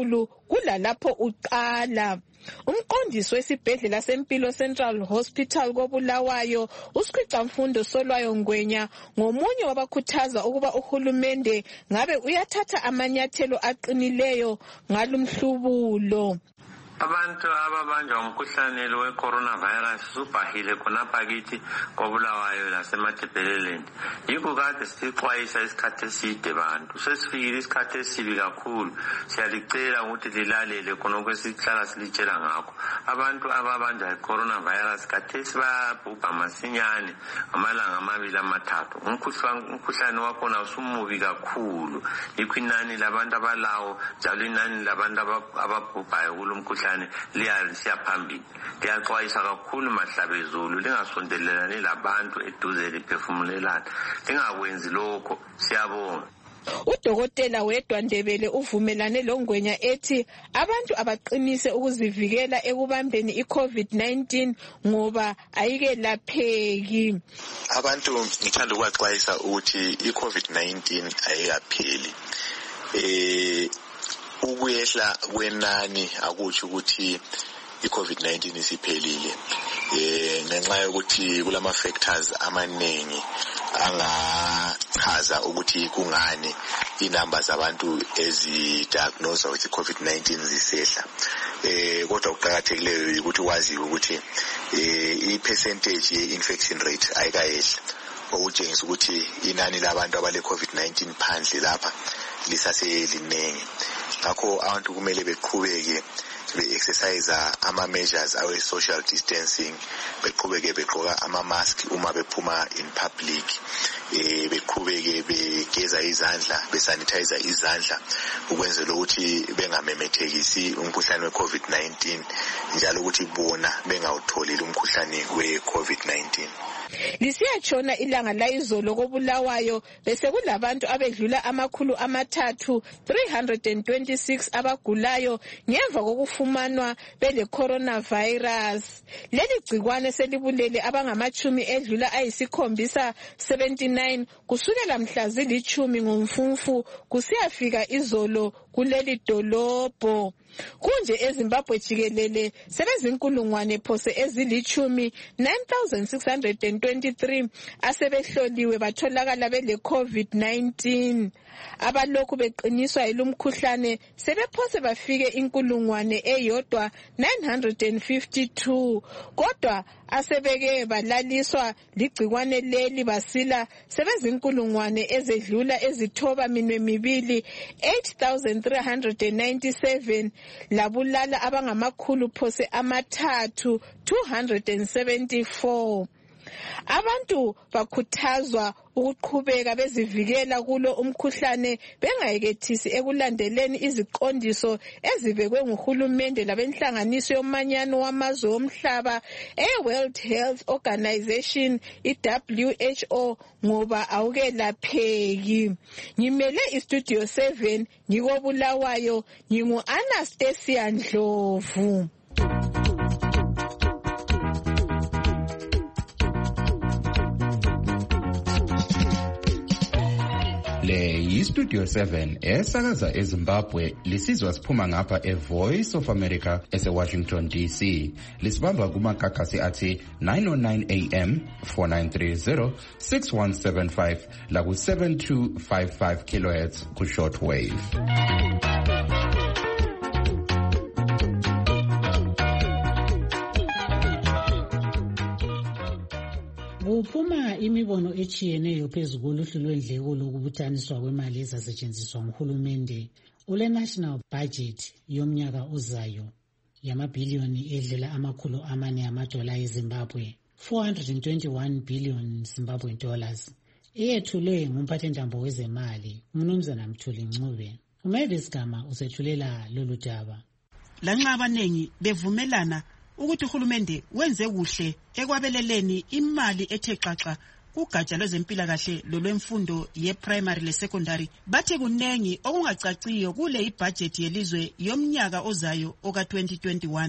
kulalapho uqala. Umqondisi wesibhedlela sempilo Central Hospital koBulawayo uSikhwicamfundo Solwayo Ngwenya ngomunye wabakhuthaza ukuba uhulumende ngabe uyathatha amanyathelo aqinileyo ngalumhlubulo. Abantu ababanjwa umkhuhlane we-coronavirus subhahile khonapha kithi koBulawayo naseMatebeleleni. Yikho kade sixwayisa isikhathi eside bantu. Sesifikile isikhathi esibi kakhulu. Siyalicela ukuthi lilalele khonokho esihlala silitshela ngakho. Abantu ababanjwa i-coronavirus khathesi bayabhubha masinyane amalanga amabili amathathu. Umkhuhlane wakhona usumubi kakhulu. Yikho inani labantu abalawo njalo inani labantu ababhubhayo kulo mkhuhlane liya siyaphambili. Liyaxwayisa kakhulu mahlabezulu lingasondelelani labantu eduze liphefumulelana. Lingakwenzi lokho. Siyabonga. Udokotela wedwa Ndebele uvumelane loNgwenya ethi abantu abaqinise ukuzivikela ekubambeni i-COVID nineteen ngoba ayike lapheki. Abantu ngithanda ukwaxwayisa ukuthi i-COVID nineteen ayikapheli. Eh ukuyehla kwenani akutsho ukuthi i-COVID nineteen isiphelile. Eh ngenxa yokuthi kulama factors amaningi angachaza ukuthi kungani inamba zabantu ezidiagnosed with COVID nineteen zisehla. Eh kodwa ukuqhakathekileyo ukuthi wazi ukuthi eh i-percentage ye-infection rate ayikayehla. Okutshengisa ukuthi inani labantu abale COVID nineteen phandle lapha lisaseliningi. Ngakho abantu kumele beqhubeke be-exercise ama-measures awe-social distancing, beqhubeke begqoka ama-mask uma bephuma in public, eh beqhubeke begeza izandla, besanitize izandla ukwenzela ukuthi bengamemethekisi umkhuhlane we-COVID nineteen njalo ukuthi bona bengawutholi umkhuhlane we-COVID nineteen. Lisiyatshona ilanga layizolo koBulawayo bese kulabantu abedlula amakhulu amathathu three hundred twenty-six abagulayo ngemva kokufumanwa bele coronavirus. Leli gcikwane selibulele abangamachumi edlula ayisikhombisa seventy-nine kusukela mhla zilithumi ngomfumfu kusiyafika izolo kuleli dolobho. Kunje eZimbabwe jikelele sebezinkulungwane phose ezilithumi nine thousand six hundred twenty-three asebehloliwe batholakala bele COVID nineteen. Abalokhu beqiniswa yilumkhuhlane sebephose bafike inkulungwane eyodwa nine hundred fifty-two. Kodwa asebeke balaliswa ligcikwane leli basila sebezinkulungwane ezedlula ezithoba minwe mibili eight thousand three hundred ninety-seven. Labulala abangamakhulu phose amathathu two hundred seventy-four. Abantu bakhuthazwa ukuqhubeka bezivikela kulo umkhuhlane bengayekethisi ekulandeleni iziqondiso ezibekwe nguhulumende labenhlanganiso yomanyano wamazwe omhlaba e-World Health Organization i-W H O ngoba awukelapheki. Ngimele istudio seven ngikoBulawayo ngingu Anastasia Ndlovu. Le yiStudio seven esakaza eZimbabwe lisizwa siphuma ngapha eVoice of America eseWashington D C. Lisibamba kumakakasi athi nine oh nine A M, four nine three zero, six one seven five la ku seven two five five kilohertz ku shortwave. Kuphuma imibono echiyeneyo phezu koluhlu lwendleko lokubuthaniswa kwemali ezasetshenziswa nguhulumende ule national budget yomnyaka ozayo yamabhiliyoni edlula amakhulu amane amadola eZimbabwe four hundred twenty-one billion Zimbabwe dollars eyethulwe ngumphathintambo wezemali uMnumzana Mthuli Ncube. uMavis Gama usethulela lolu daba. Lanxa abanengi bevumelana ukuthi uhulumende wenze kuhle ekwabeleleni imali ethe xaxa kugatsha lwezempilakahle lolwemfundo ye-primary le-secondary, bathi kunengi okungacaciyo kule ibhajethi yelizwe yomnyaka ozayo oka twenty twenty-one.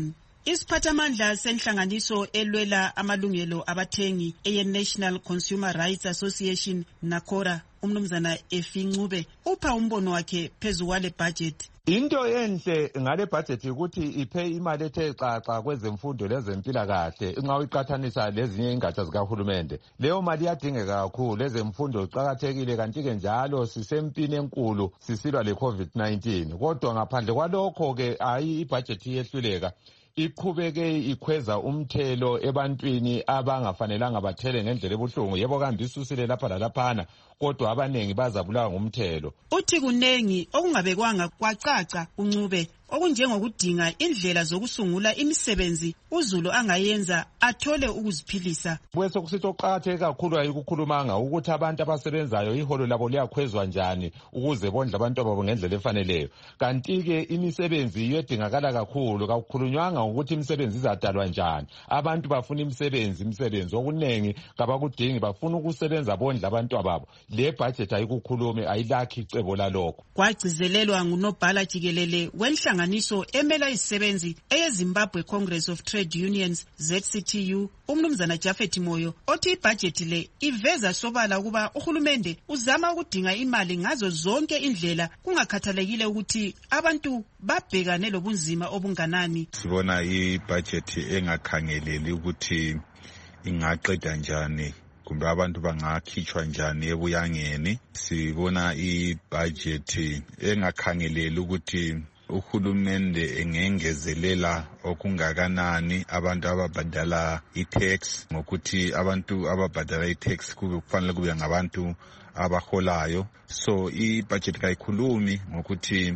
Isiphathamandla senhlanganiso elwela amalungelo abathengi eye-National Consumer Rights Association NACORA umnumzana Efincube upha umbono wakhe phezu kwale budget. Into enhle ngale budget ukuthi iphe imali ethe xaxa kwezemfundo lezempilakahle nxa uyiqathanisa lezinye ingatsha zikahulumende. Leyo mali iyadingeka kakhulu, ezemfundo ziqakathekile kanti ke njalo sisempini enkulu sisilwa le COVID nineteen. Kodwa ngaphandle kwalokho ke ayi ibudget iyehluleka. Iqhubeke ikhweza umthelo ebantwini abangafanelanga bathele ngendlela ebuhlungu. Yebo kambe isusile lapha lalaphana, kodwa abanengi bazabulawa ngumthelo. Uthi kunengi okungabekwanga kwacaca uNcube okunjengokudinga indlela zokusungula imisebenzi uZulu angayenza athole ukuziphilisa. Bese kusithi oqakatheke kakhulu ayikukhulumanga ukuthi abantu abasebenzayo iholo labo liyakhwezwa njani ukuze bondle abantu babo ngendlela efaneleyo. Kanti ke imisebenzi iyedingakala kakhulu, kakukhulunywanga ukuthi imisebenzi izadalwa njani. Abantu bafuna imisebenzi, imisebenzi okunengi kabakudingi, bafuna ukusebenza bondle abantu babo. Le budget ayikukhulume, ayilakhi icebo lalokho. Kwagcizelelwa ngunobhala jikelele wenhlanganiso emela izisebenzi eyeZimbabwe Congress of Trade Unions Z C T U umnumzana Japhet Moyo othi ibudget le iveza sobala ukuba uhulumende uzama ukudinga imali ngazo zonke indlela kungakhathalekile ukuthi abantu babhekane lobunzima obunganani. Sibona ibudget engakhangeleli ukuthi ingaqeda njani kumbe abantu bangakhitshwa njani ebuyangeni. Sibona ibudget engakhangeleli ukuthi uhulumende engengezelela okungakanani abantu ababhadala i-tax, ngokuthi abantu ababhadala i-tax kube kufanele kube ngabantu abaholayo. So ibudget kayikhulumi ngokuthi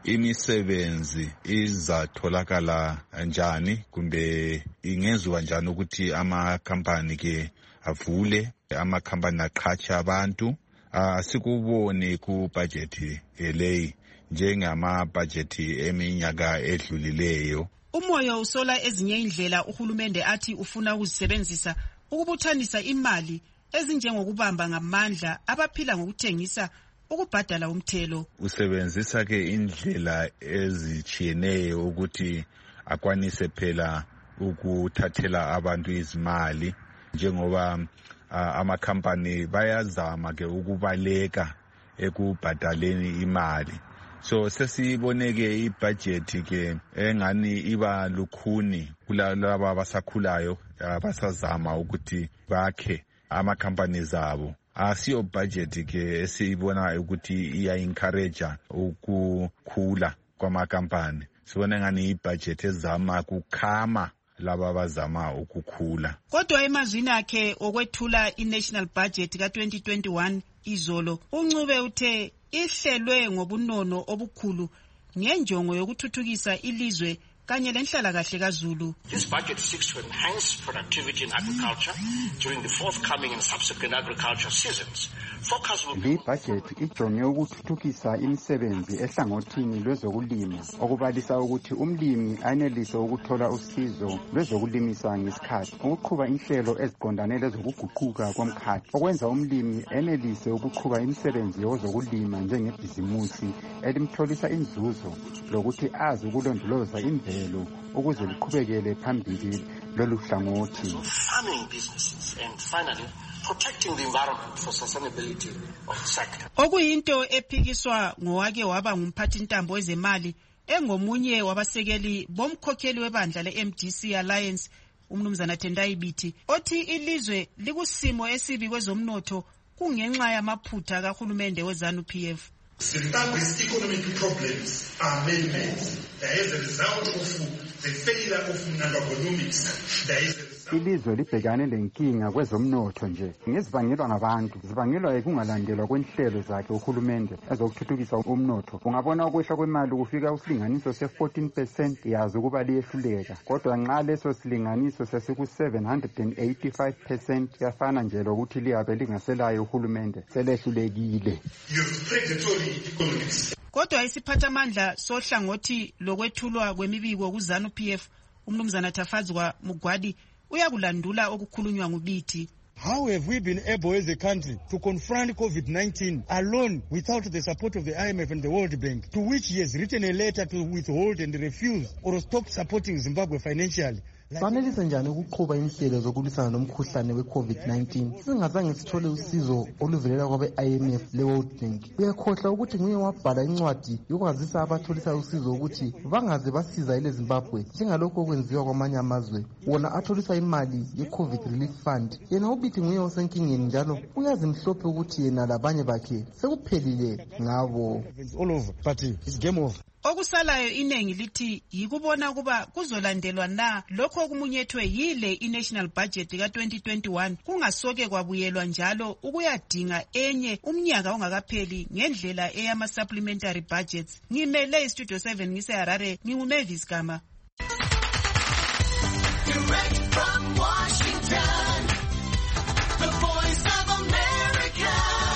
imisebenzi izatholakala njani kumbe ingenziwa njani ukuthi amakhampani ke avule, amakhampani aqhatshe abantu. Asikuboni ku budget leyi njengama budget eminyaka edlulileyo. Umoyo usola ezinye indlela uhulumende athi ufuna ukuzisebenzisa ukubuthanisa imali ezinjengokubamba ngamandla abaphila ngokuthengisa ukubhadala umthelo. Usebenzisa ke indlela ezichiyeneyo ukuthi akwanise phela ukuthathela abantu izimali, njengoba uh, amakhampani bayazama ke ukubaleka ekubhadaleni imali. So sesiboneke ibudget ke engani iba lukhuni kulaba abasakhulayo abasazama ukuthi bakhe amakhampani zabo. Asiyo budget ke esibona ukuthi iya encourage ukukhula kwamakhampani. Sibona ngani ibudget ezama kukhama laba abazama ukukhula. Kodwa emazwini akhe okwethula i-national budget ka twenty twenty-one izolo uNcube uthe ihlelwe ngobunono obukhulu ngenjongo yokuthuthukisa ilizwe kanye lenhlalakahle kaZulu. This budget seeks to enhance productivity in agriculture during the forthcoming and subsequent agriculture seasons. Le budget ijonge ukuthuthukisa imisebenzi ehlangothini lwezokulima, okubalisa ukuthi umlimi anelise ukuthola usizo lwezokulimisa ngesikhathi, ukuqhuba inhlelo eziqondane lezokuguquka komkhathi, okwenza umlimi enelise ukuqhuba imisebenzi yezokulima njengebhizimusi elimtholisa inzuzo lokuthi azi ukulondoloza imvelo ukuze liqhubekele phambili lolu hlangothi. Farming businesses and finally protecting the environment for sustainability of the sector. Okuyinto ephikiswa ngowake waba ngumphathi ntambo wezemali engomunye wabasekeli bomkhokheli webandla le-M D C Alliance umnumzana Tendai Biti othi ilizwe likusimo esibi kwezomnotho kungenxa yamaphutha kahulumende weZANU P F. Zimbabwe's economic problems are man-made. There is a result of the failure of macroeconomics. There is a Ilizwe libhekane lenkinga kwezomnotho nje ngezibangelwa ngabantu, zibangelwa ekungalandelwa kwenhlelo zakhe uhulumende ezokuthuthukisa umnotho. Ungabona ukwehla kwemali kufika usilinganiso se fourteen percent yazi ukuba liyehluleka, kodwa nxa leso silinganiso sesiku seven hundred eighty-five percent yafana nje lokuthi liyabe lingaselayo uhulumende selehlulekile. Kodwa isiphathamandla sohlangothi lokwethulwa kwemibiko kuZANU P F umnumzana Tafadzwa Mugwadi uyakulandula okukhulunywa nguBithi. How have we been able as a country to confront COVID nineteen alone without the support of the I M F and the World Bank, to which he has written a letter to withhold and refuse or stop supporting Zimbabwe financially? Fanelise njani ukuqhuba inhlelo zokulwisana nomkhuhlane we-COVID nineteen singazange sithole usizo oluvelela kwabe-I M F le-World Bank? Uyakhohlwa ukuthi nguye wabhala incwadi yokwazisa abatholisa usizo ukuthi bangaze basiza ile Zimbabwe njengalokhu okwenziwa kwamanye amazwe, wona atholisa imali ye-COVID Relief Fund. Yena ubithi nguye osenkingeni njalo uyazi mhlophe ukuthi yena labanye bakhe sekuphelile ngabo. All over, but it's game over. Okusalayo inengi lithi yikubona kuba kuzolandelwa na lokho okumunyethwe yile i-national budget ka twenty twenty-one kungasoke kwabuyelwa njalo ukuyadinga enye umnyaka ongakapheli ngendlela eyama supplementary budgets. Ngimele iStudio seven ngiseHarare, nginguMavis Gama. Direct from Washington, the voice of America,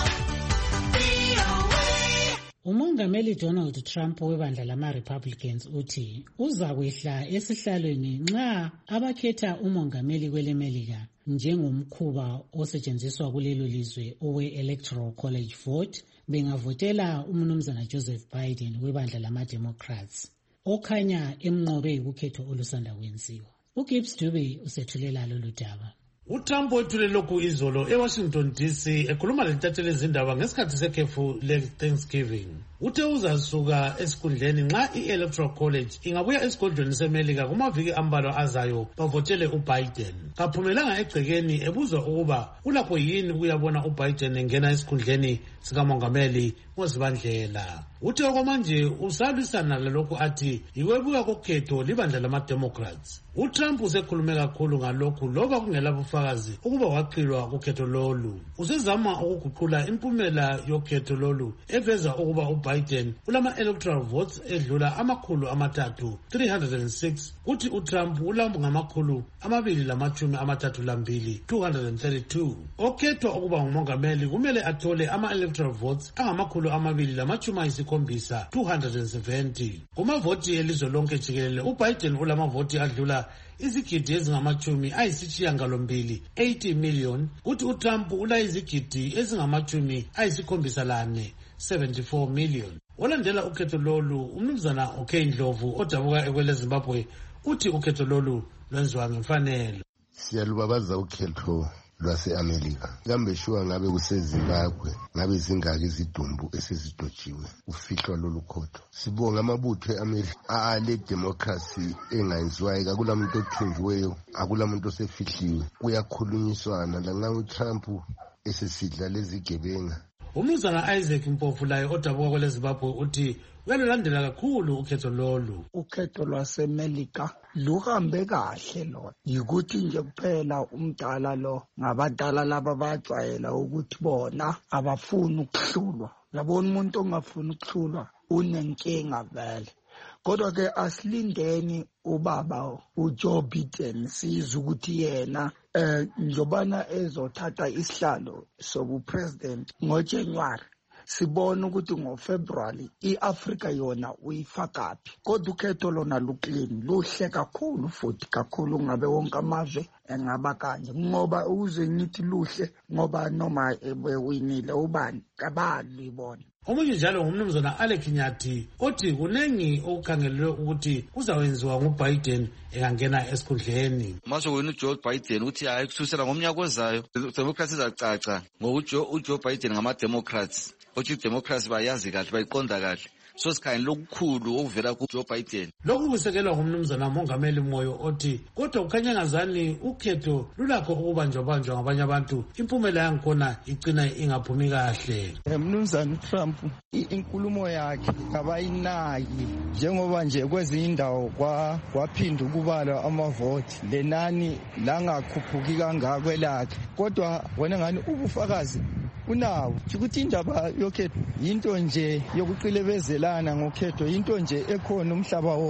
V O A. Umongameli Donald Trump webandla lama-Republicans uthi uza kwehla esihlalweni nxa abakhetha umongameli kwelemelika njengomkhuba osetshenziswa kulelo lizwe owe-Electoral College vote bengavotela umnumzana Joseph Biden webandla lama-Democrats okhanya emnqobe ukhetho olusanda kwenziwa. uGibbs Dube usethulela lolu daba. uTrump wethule lokhu izolo eWashington D C ekhuluma lentatheli ezindaba ngesikhathi sekhefu le-Thanksgiving. Uthe uzasuka esikhundleni nxa i-Electoral College ingabuya esigodlweni seMelika kumaviki ambalwa azayo bavotele uBiden. Kaphumelanga egcekeni ebuzwa ukuba ulakho yini ukuyabona uBiden engena esikhundleni sikamongameli ngoZibandlela. Uthe okwamanje usalwisana lalokhu athi ikwebuka kokhetho libandla lama-Democrats. uTrump usekhulume kakhulu ngalokhu loba kungela bufakazi ukuba waqilwa kukhetho lolu. Usezama ukuguqula impumela yokhetho lolu eveza ukuba uBiden ulama-electoral votes edlula amakhulu amathathu three hundred six kuthi uTrump ulamba ngamakhulu amabili lamachumi amathathu lambili two hundred thirty-two. Okhethwa ukuba ngumongameli kumele athole ama-electoral votes angamakhulu amabili lamachumi ayisikhombisa two hundred seventy. Kumavoti elizwe lonke jikelele uBiden ulamavoti adlula izigidi ezingamachumi ayisishiyagalombili eighty million kuthi uTrump ula izigidi ezingamachumi ayisikhombisa lane seventy-four million. Olandela ukhetho lolu umnumzana Okey Ndlovu odabuka ekwele Zimbabwe uthi ukhetho lolu lwenziwa ngemfanelo. Siyalubabaza ukhetho lwase-Amerika. Kambe shuwa ngabe kuseZimbabwe ngabe zingaki izidumbu esizidotshiwe ufihlwa lolu khotho. Sibonga amabutho e-Amerika ale democracy engayenziwayo, akula muntu othunjiweyo, akula muntu osefihliwe. Kuyakhulunyiswana lanxa uTrump esesidla lezigebenga. Umnumzana Isaac Mpofu laye odabuka kwele Zimbabwe uthi uyalulandela kakhulu ukhetho lolu. Ukhetho lwaseMelika luhambe kahle lo, yikuthi nje kuphela umdala lo ngabadala laba bajwayela ukuthi bona abafuni ukuhlulwa. Yabona umuntu ongafuni ukuhlulwa unenkinga vele. Kodwa ke asilindeni ubaba uJoe Biden sizwe ukuthi yena eh njobana ezothatha isihlalo sobupresident ngoJanuary. Sibona ukuthi ngoFebruary iAfrica yona uyifakaphi. Kodwa ukhetho lona luclean, luhle kakhulu futhi kakhulu ngabe wonke amazwe engaba kanje. Ngoba uze ngithi luhle ngoba noma ebewinile ubani kabali ibona. Omunye njalo ngumnumzana Alec Nyathi othi kunengi okukhangelelwe ukuthi kuzawenziwa nguBiden engangena esikhundleni. Mase wena uJoe Biden uthi hayi kususela ngomnyaka ozayo Democrats izacaca ngokuJoe uJoe Biden ngama-Democrats. Othi Democrats bayazi kahle bayiqonda kahle. So sikhanye lokukhulu okuvela kuJoe Biden. Lokhu kusekelwa ngumnumzana Mongameli Moyo othi kodwa kukhanya ngazani ukhetho lulakho ukubanjwabanjwa ngabanye abantu impumela yangikhona igcina ingaphumi kahle. Mnumzana Trump inkulumo yakhe abayinaki njengoba nje kwezinye indawo kwa kwaphinda ukubalwa amavoti lenani langakhuphuki kangako lakhe. Kodwa wena ngani ubufakazi unawo ukuthi indaba yokhetho into nje yokuqilebezelana ngokhetho into nje ekhona umhlaba wonke.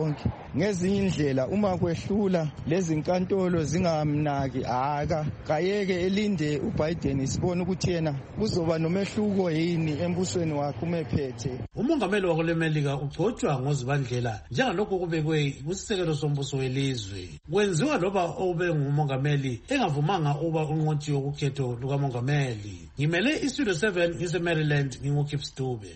ngezinye indlela uma kwehlula lezi nkantolo zingamnaki aka kayeke elinde uBiden sibone ukuthi yena kuzoba nomehluko yini embusweni wakhe umephethe. Umongameli wakolemelika ugcotshwa ngoZibandlela njengalokho kubekwe kusisekelo sombuso welizwe. Kwenziwa loba obe ngumongameli engavumanga uba unqotshiwe ukukhetho lukamongameli. Ngimele iStudio seven ngise-Maryland nginguKips Dube.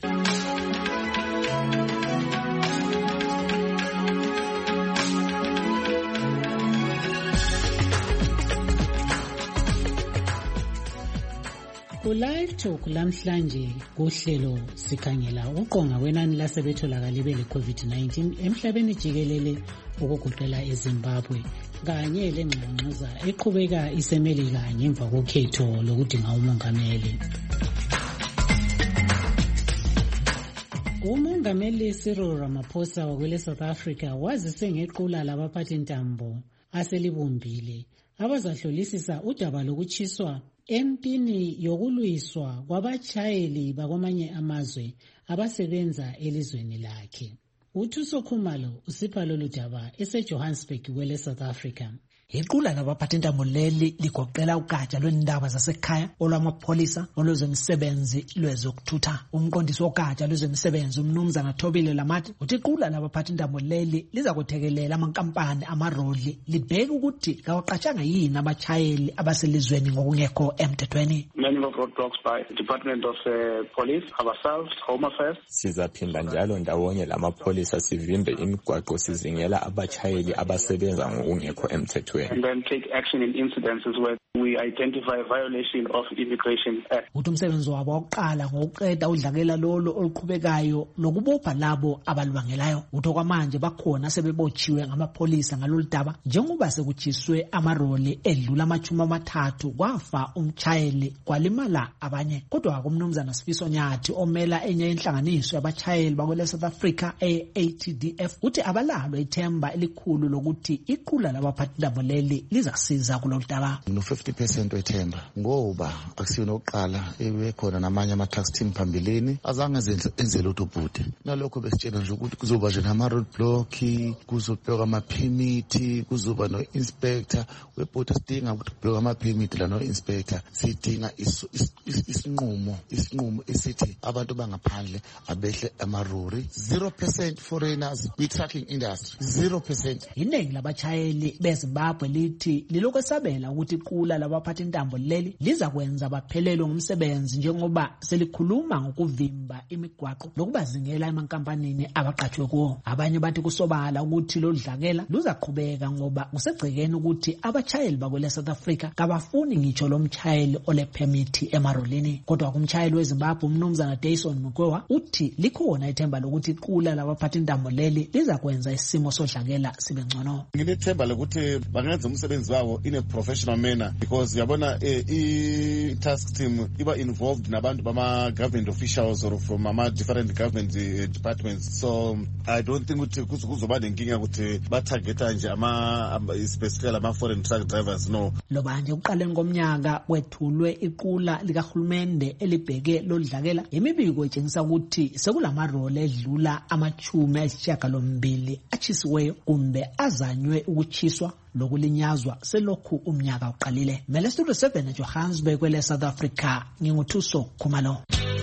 Ku-Live Talk lamhlanje kuhlelo sikhangela uqonga wenani lasebetholakala bele-COVID nineteen emhlabeni jikelele ukugoqela eZimbabwe kanye lengxangxoza eqhubeka isemelika ngemva kokhetho lokudinga umongameli. Umongameli Cyril Ramaphosa wakwele South Africa wazise ngequla labaphathintambo aselibumbile abazahlolisisa udaba lokuchiswa empini yokulwiswa kwabatshayeli bakwamanye amazwe abasebenza elizweni lakhe. Uthuso Khumalo usipha lolu daba eseJohannesburg kwele South Africa. Iqula labaphathintambo leli ligoqela ugatsha lwendaba zasekhaya olwamapholisa olwezemisebenzi lwezokuthutha. Umqondisi wogatsha lwezemisebenzi umnumzana Thobile Lamathi uthi iqula labaphathintambo leli liza kuthekelela amankampani amaroli libheke ukuthi kawaqatshanga yini abatshayeli abaselizweni ngokungekho emthethweni. Many of roadblocks by the Department of uh, Police, ourselves, Home Affairs. Sizaphinda njalo ndawonye lamapholisa sivimbe imigwaqo sizingela abatshayeli abasebenza ngokungekho emthethweni. And then take action in incidences where we identify violation of Immigration Act. Uthi umsebenzi wabo wokuqala ngokuqeda udlakela lolo oluqhubekayo lokubopha labo abalibangelayo. Uthi kwamanje bakhona sebebotshiwe ngamapholisa ngalolu daba njengoba sekuchiswe amaroli edlula amachumi amathathu kwafa umtshayeli kwalimala abanye. Kodwa kumnumzana Sifiso Nyathi omela enye inhlanganiso yabatshayeli bakwele South Africa A T D F uthi abalalo ithemba elikhulu lokuthi iqula labaphathintambo leli lizasiza kulolu daba. No fifty percent wethemba ngoba akusiyo nokuqala ebekhona namanye ama tax team phambilini azange enze lutho bhuti. Nalokho besitshela nje ukuthi kuzoba nje nama road block, kuzobhekwa ama permit, kuzoba no inspector webhodi sidinga ukuthi kubhekwa ama permit la no inspector. Sidinga isinqumo isinqumo esithi abantu bangaphandle abehle amarori. Zero percent foreigners we trucking industry zero percent. Iningi labachayeli beZimbabwe lithi lilokwesabela ukuthi iqula labaphathintambo leli liza kwenza baphelelwe ngumsebenzi njengoba selikhuluma ngokuvimba imigwaqo lokubazingela emankampanini abaqatshwe kuwo. Abanye bathi kusobala ukuthi lo dlakela luzaqhubeka ngoba kusegcekeni ukuthi abatshayeli bakwele South Africa kabafuni ngitsho lo mtshayeli ole permit emarolini. Kodwa kumtshayeli weZimbabwe umnumzana Dayson Mukwewa uthi likhona ithemba lokuthi iqula labaphathintambo leli liza kwenza isimo sodlakela sibe ngcono. Nginethemba lokuthi bangenza umsebenzi wabo in a professional manner because yabona eh, i task team iba involved nabantu bama government officials or from ama different government uh, departments, so I don't think ukuthi kuzoba nenkinga ukuthi ba targeta nje ama specifically ama foreign truck drivers. No, loba nje uqaleni komnyaka kwethulwe iqula likahulumende elibheke lodlakela imibiko etshengisa ukuthi sekulamarole edlula amachumi ayisishiyagalombili achisiweyo kumbe azanywe ukuchiswa lokulinyazwa selokhu umnyaka uqalile. Mele Studio seven eJohannesburg kwele South Africa nginguthuso Khumalo.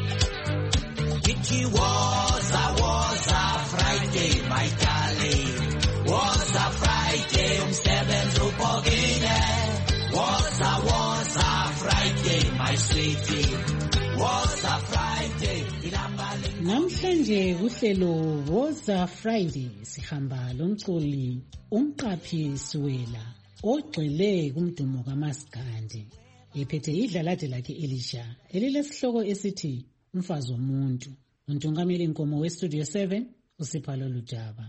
It was a was a Friday my darling, was a Friday umsebenzi ubhokile, was a was a Friday my sweetie, was a Friday ilambali. Namhlanje kuhlelo Woza Friday sihamba lomculi umqaphi Siwela ogxile kumdumo kaMaskandi ephethe idlalade lakhe Elisha elilesihloko esithi umfazi womuntu. Untungameli inkomo we Studio seven usipha lolu daba.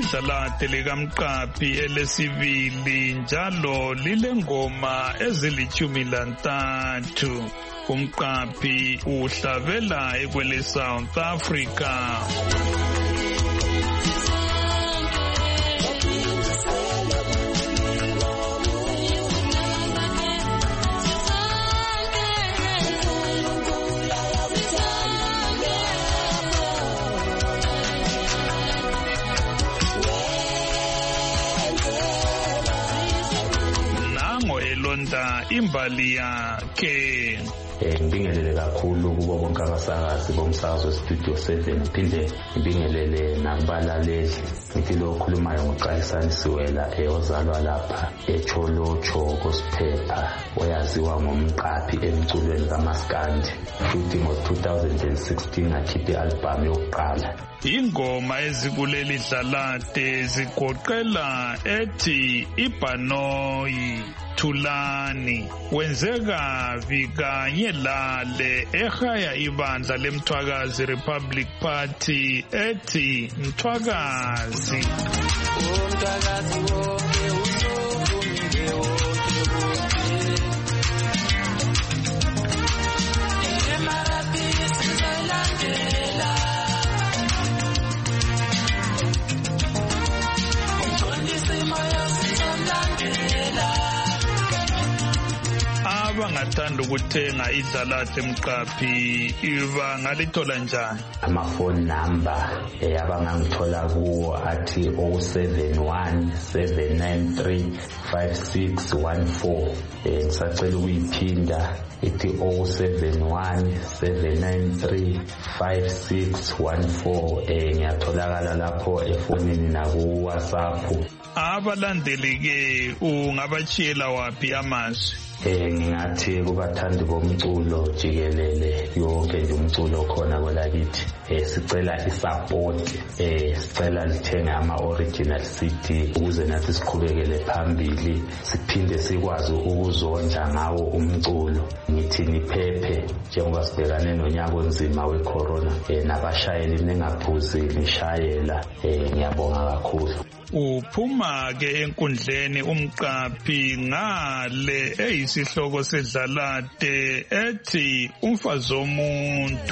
idlalate likaMqaphi elesibili njalo lilengoma ezilithumi lantathu. uMqaphi uhlabela ekwele South Africa. Nango elonda imbali yakhe. Ngibingelele kakhulu kubo bonke abasakazi bomsakazo Studio seven, phinde ngibingelele nabalaleli. Ngithi lo okhulumayo ngoXayisani Siwela ozalwa lapha eCholocho Kosiphepha, oyaziwa ngomqaphi emculweni kaMaskandi, futhi ngo-two thousand sixteen ngakhipha i-album yokuqala. Ingoma ezikuleli dlalate zigoqela ethi Ibhanoyi, Thulani, Wenzekabi kanye lale ehaya ibandla leMthwakazi Republic Party ethi Mthwakazi. Umthwakazi wonke usovumile wonke wonke. Emarabi sizalandela. Umfundisi moyo sizalandela. Abangathanda ukuthenga idlalate Mqaphi bangalithola njani? Amafoni number abangangithola kuwo athi oh seven one seven nine three five six one four. Ngisacela ukuyiphinda ithi oh seven one seven nine three five six one four. Ngiyatholakala lapho efonini naku WhatsApp. Abalandeli ke ungabachiyela wapi amazwi? Eh ngingathi kubathandi bomculo jikelele yonke nje umculo khona kwelakithi eh sicela isupport, eh sicela lithenga ama original C D ukuze nathi siqhubekele phambili, siphinde sikwazi ukuzondla ngawo umculo. Ngithi niphephe njengoba sibhekane nonyaka onzima wecorona, eh nabashayeli ningaphuzi nishayela. Eh ngiyabonga kakhulu. Uphuma ke enkundleni uMqaphi ngale eyisihloko sedlalate ethi umfazi womuntu.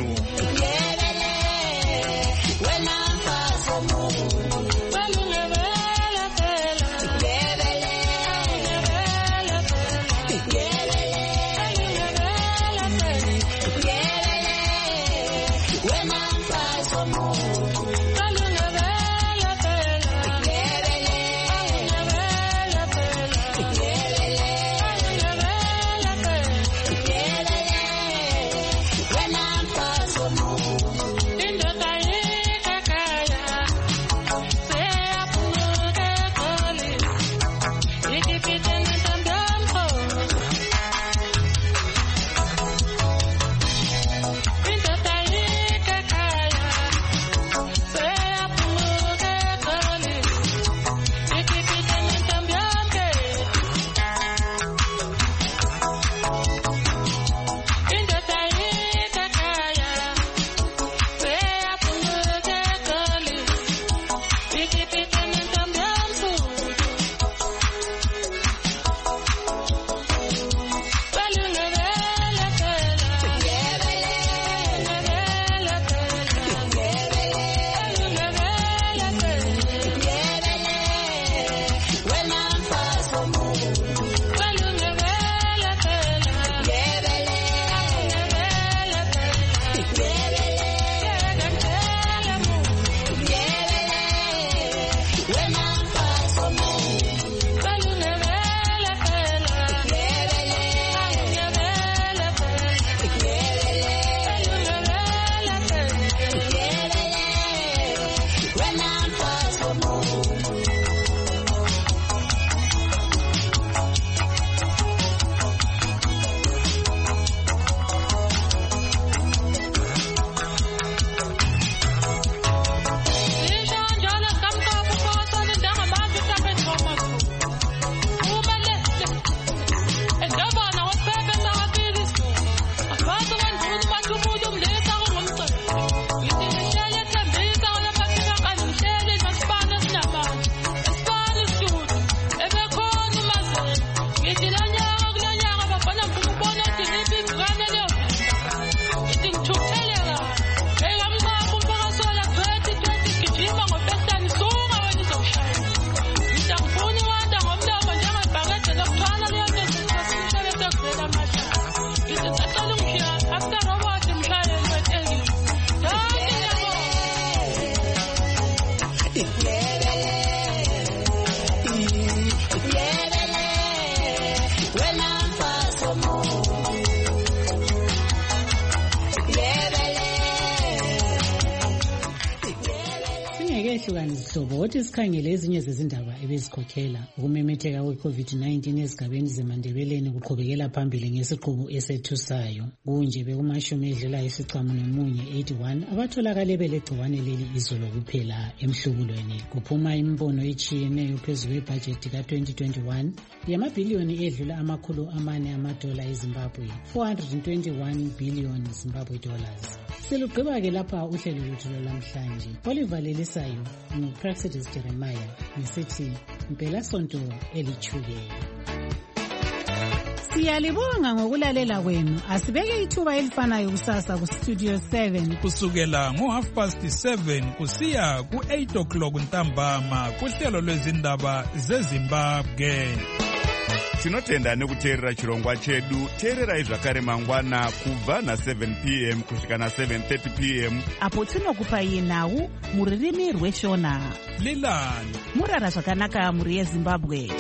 mhlobo wothi sikhangele ezinye zezindaba ebezikhokhela ukumemetheka kwe-covid nineteen ezigabeni zemandebeleni kuqhubekela phambili ngesiqubu esethusayo. Kunje bekumashumi edlula isicwamunwemunye eighty-one abatholakale belegciwane leli izolo kuphela emhlubulweni. Kuphuma imbono etshiyeneyo phezu kwebhajethi ka-twenty twenty-one yamabhiliyoni edlula amakhulu amane amadola eZimbabwe, four hundred twenty-one billion Zimbabwe dollars. Selugqiba-ke lapha uhlelo lwethu lwalamhlanje. Olivalelisayo ngu-Praxidis Jeremiah ngisithi mpelasonto elithukela. Siyalibonga ngokulalela kwenu. Asibeke ithuba elifanayo kusasa ku Studio seven kusukela ngo half past seven kusiya ku eight o'clock ntambama kuhlelo lwezindaba zeZimbabwe. Tinotenda nekuteerera chirongwa chedu. Teererai zvakare mangwana kubva na seven p m kusvika na seven thirty p m apo tinokupai nhau muririmi rweshona. Lilani murara zvakanaka muri yeZimbabwe.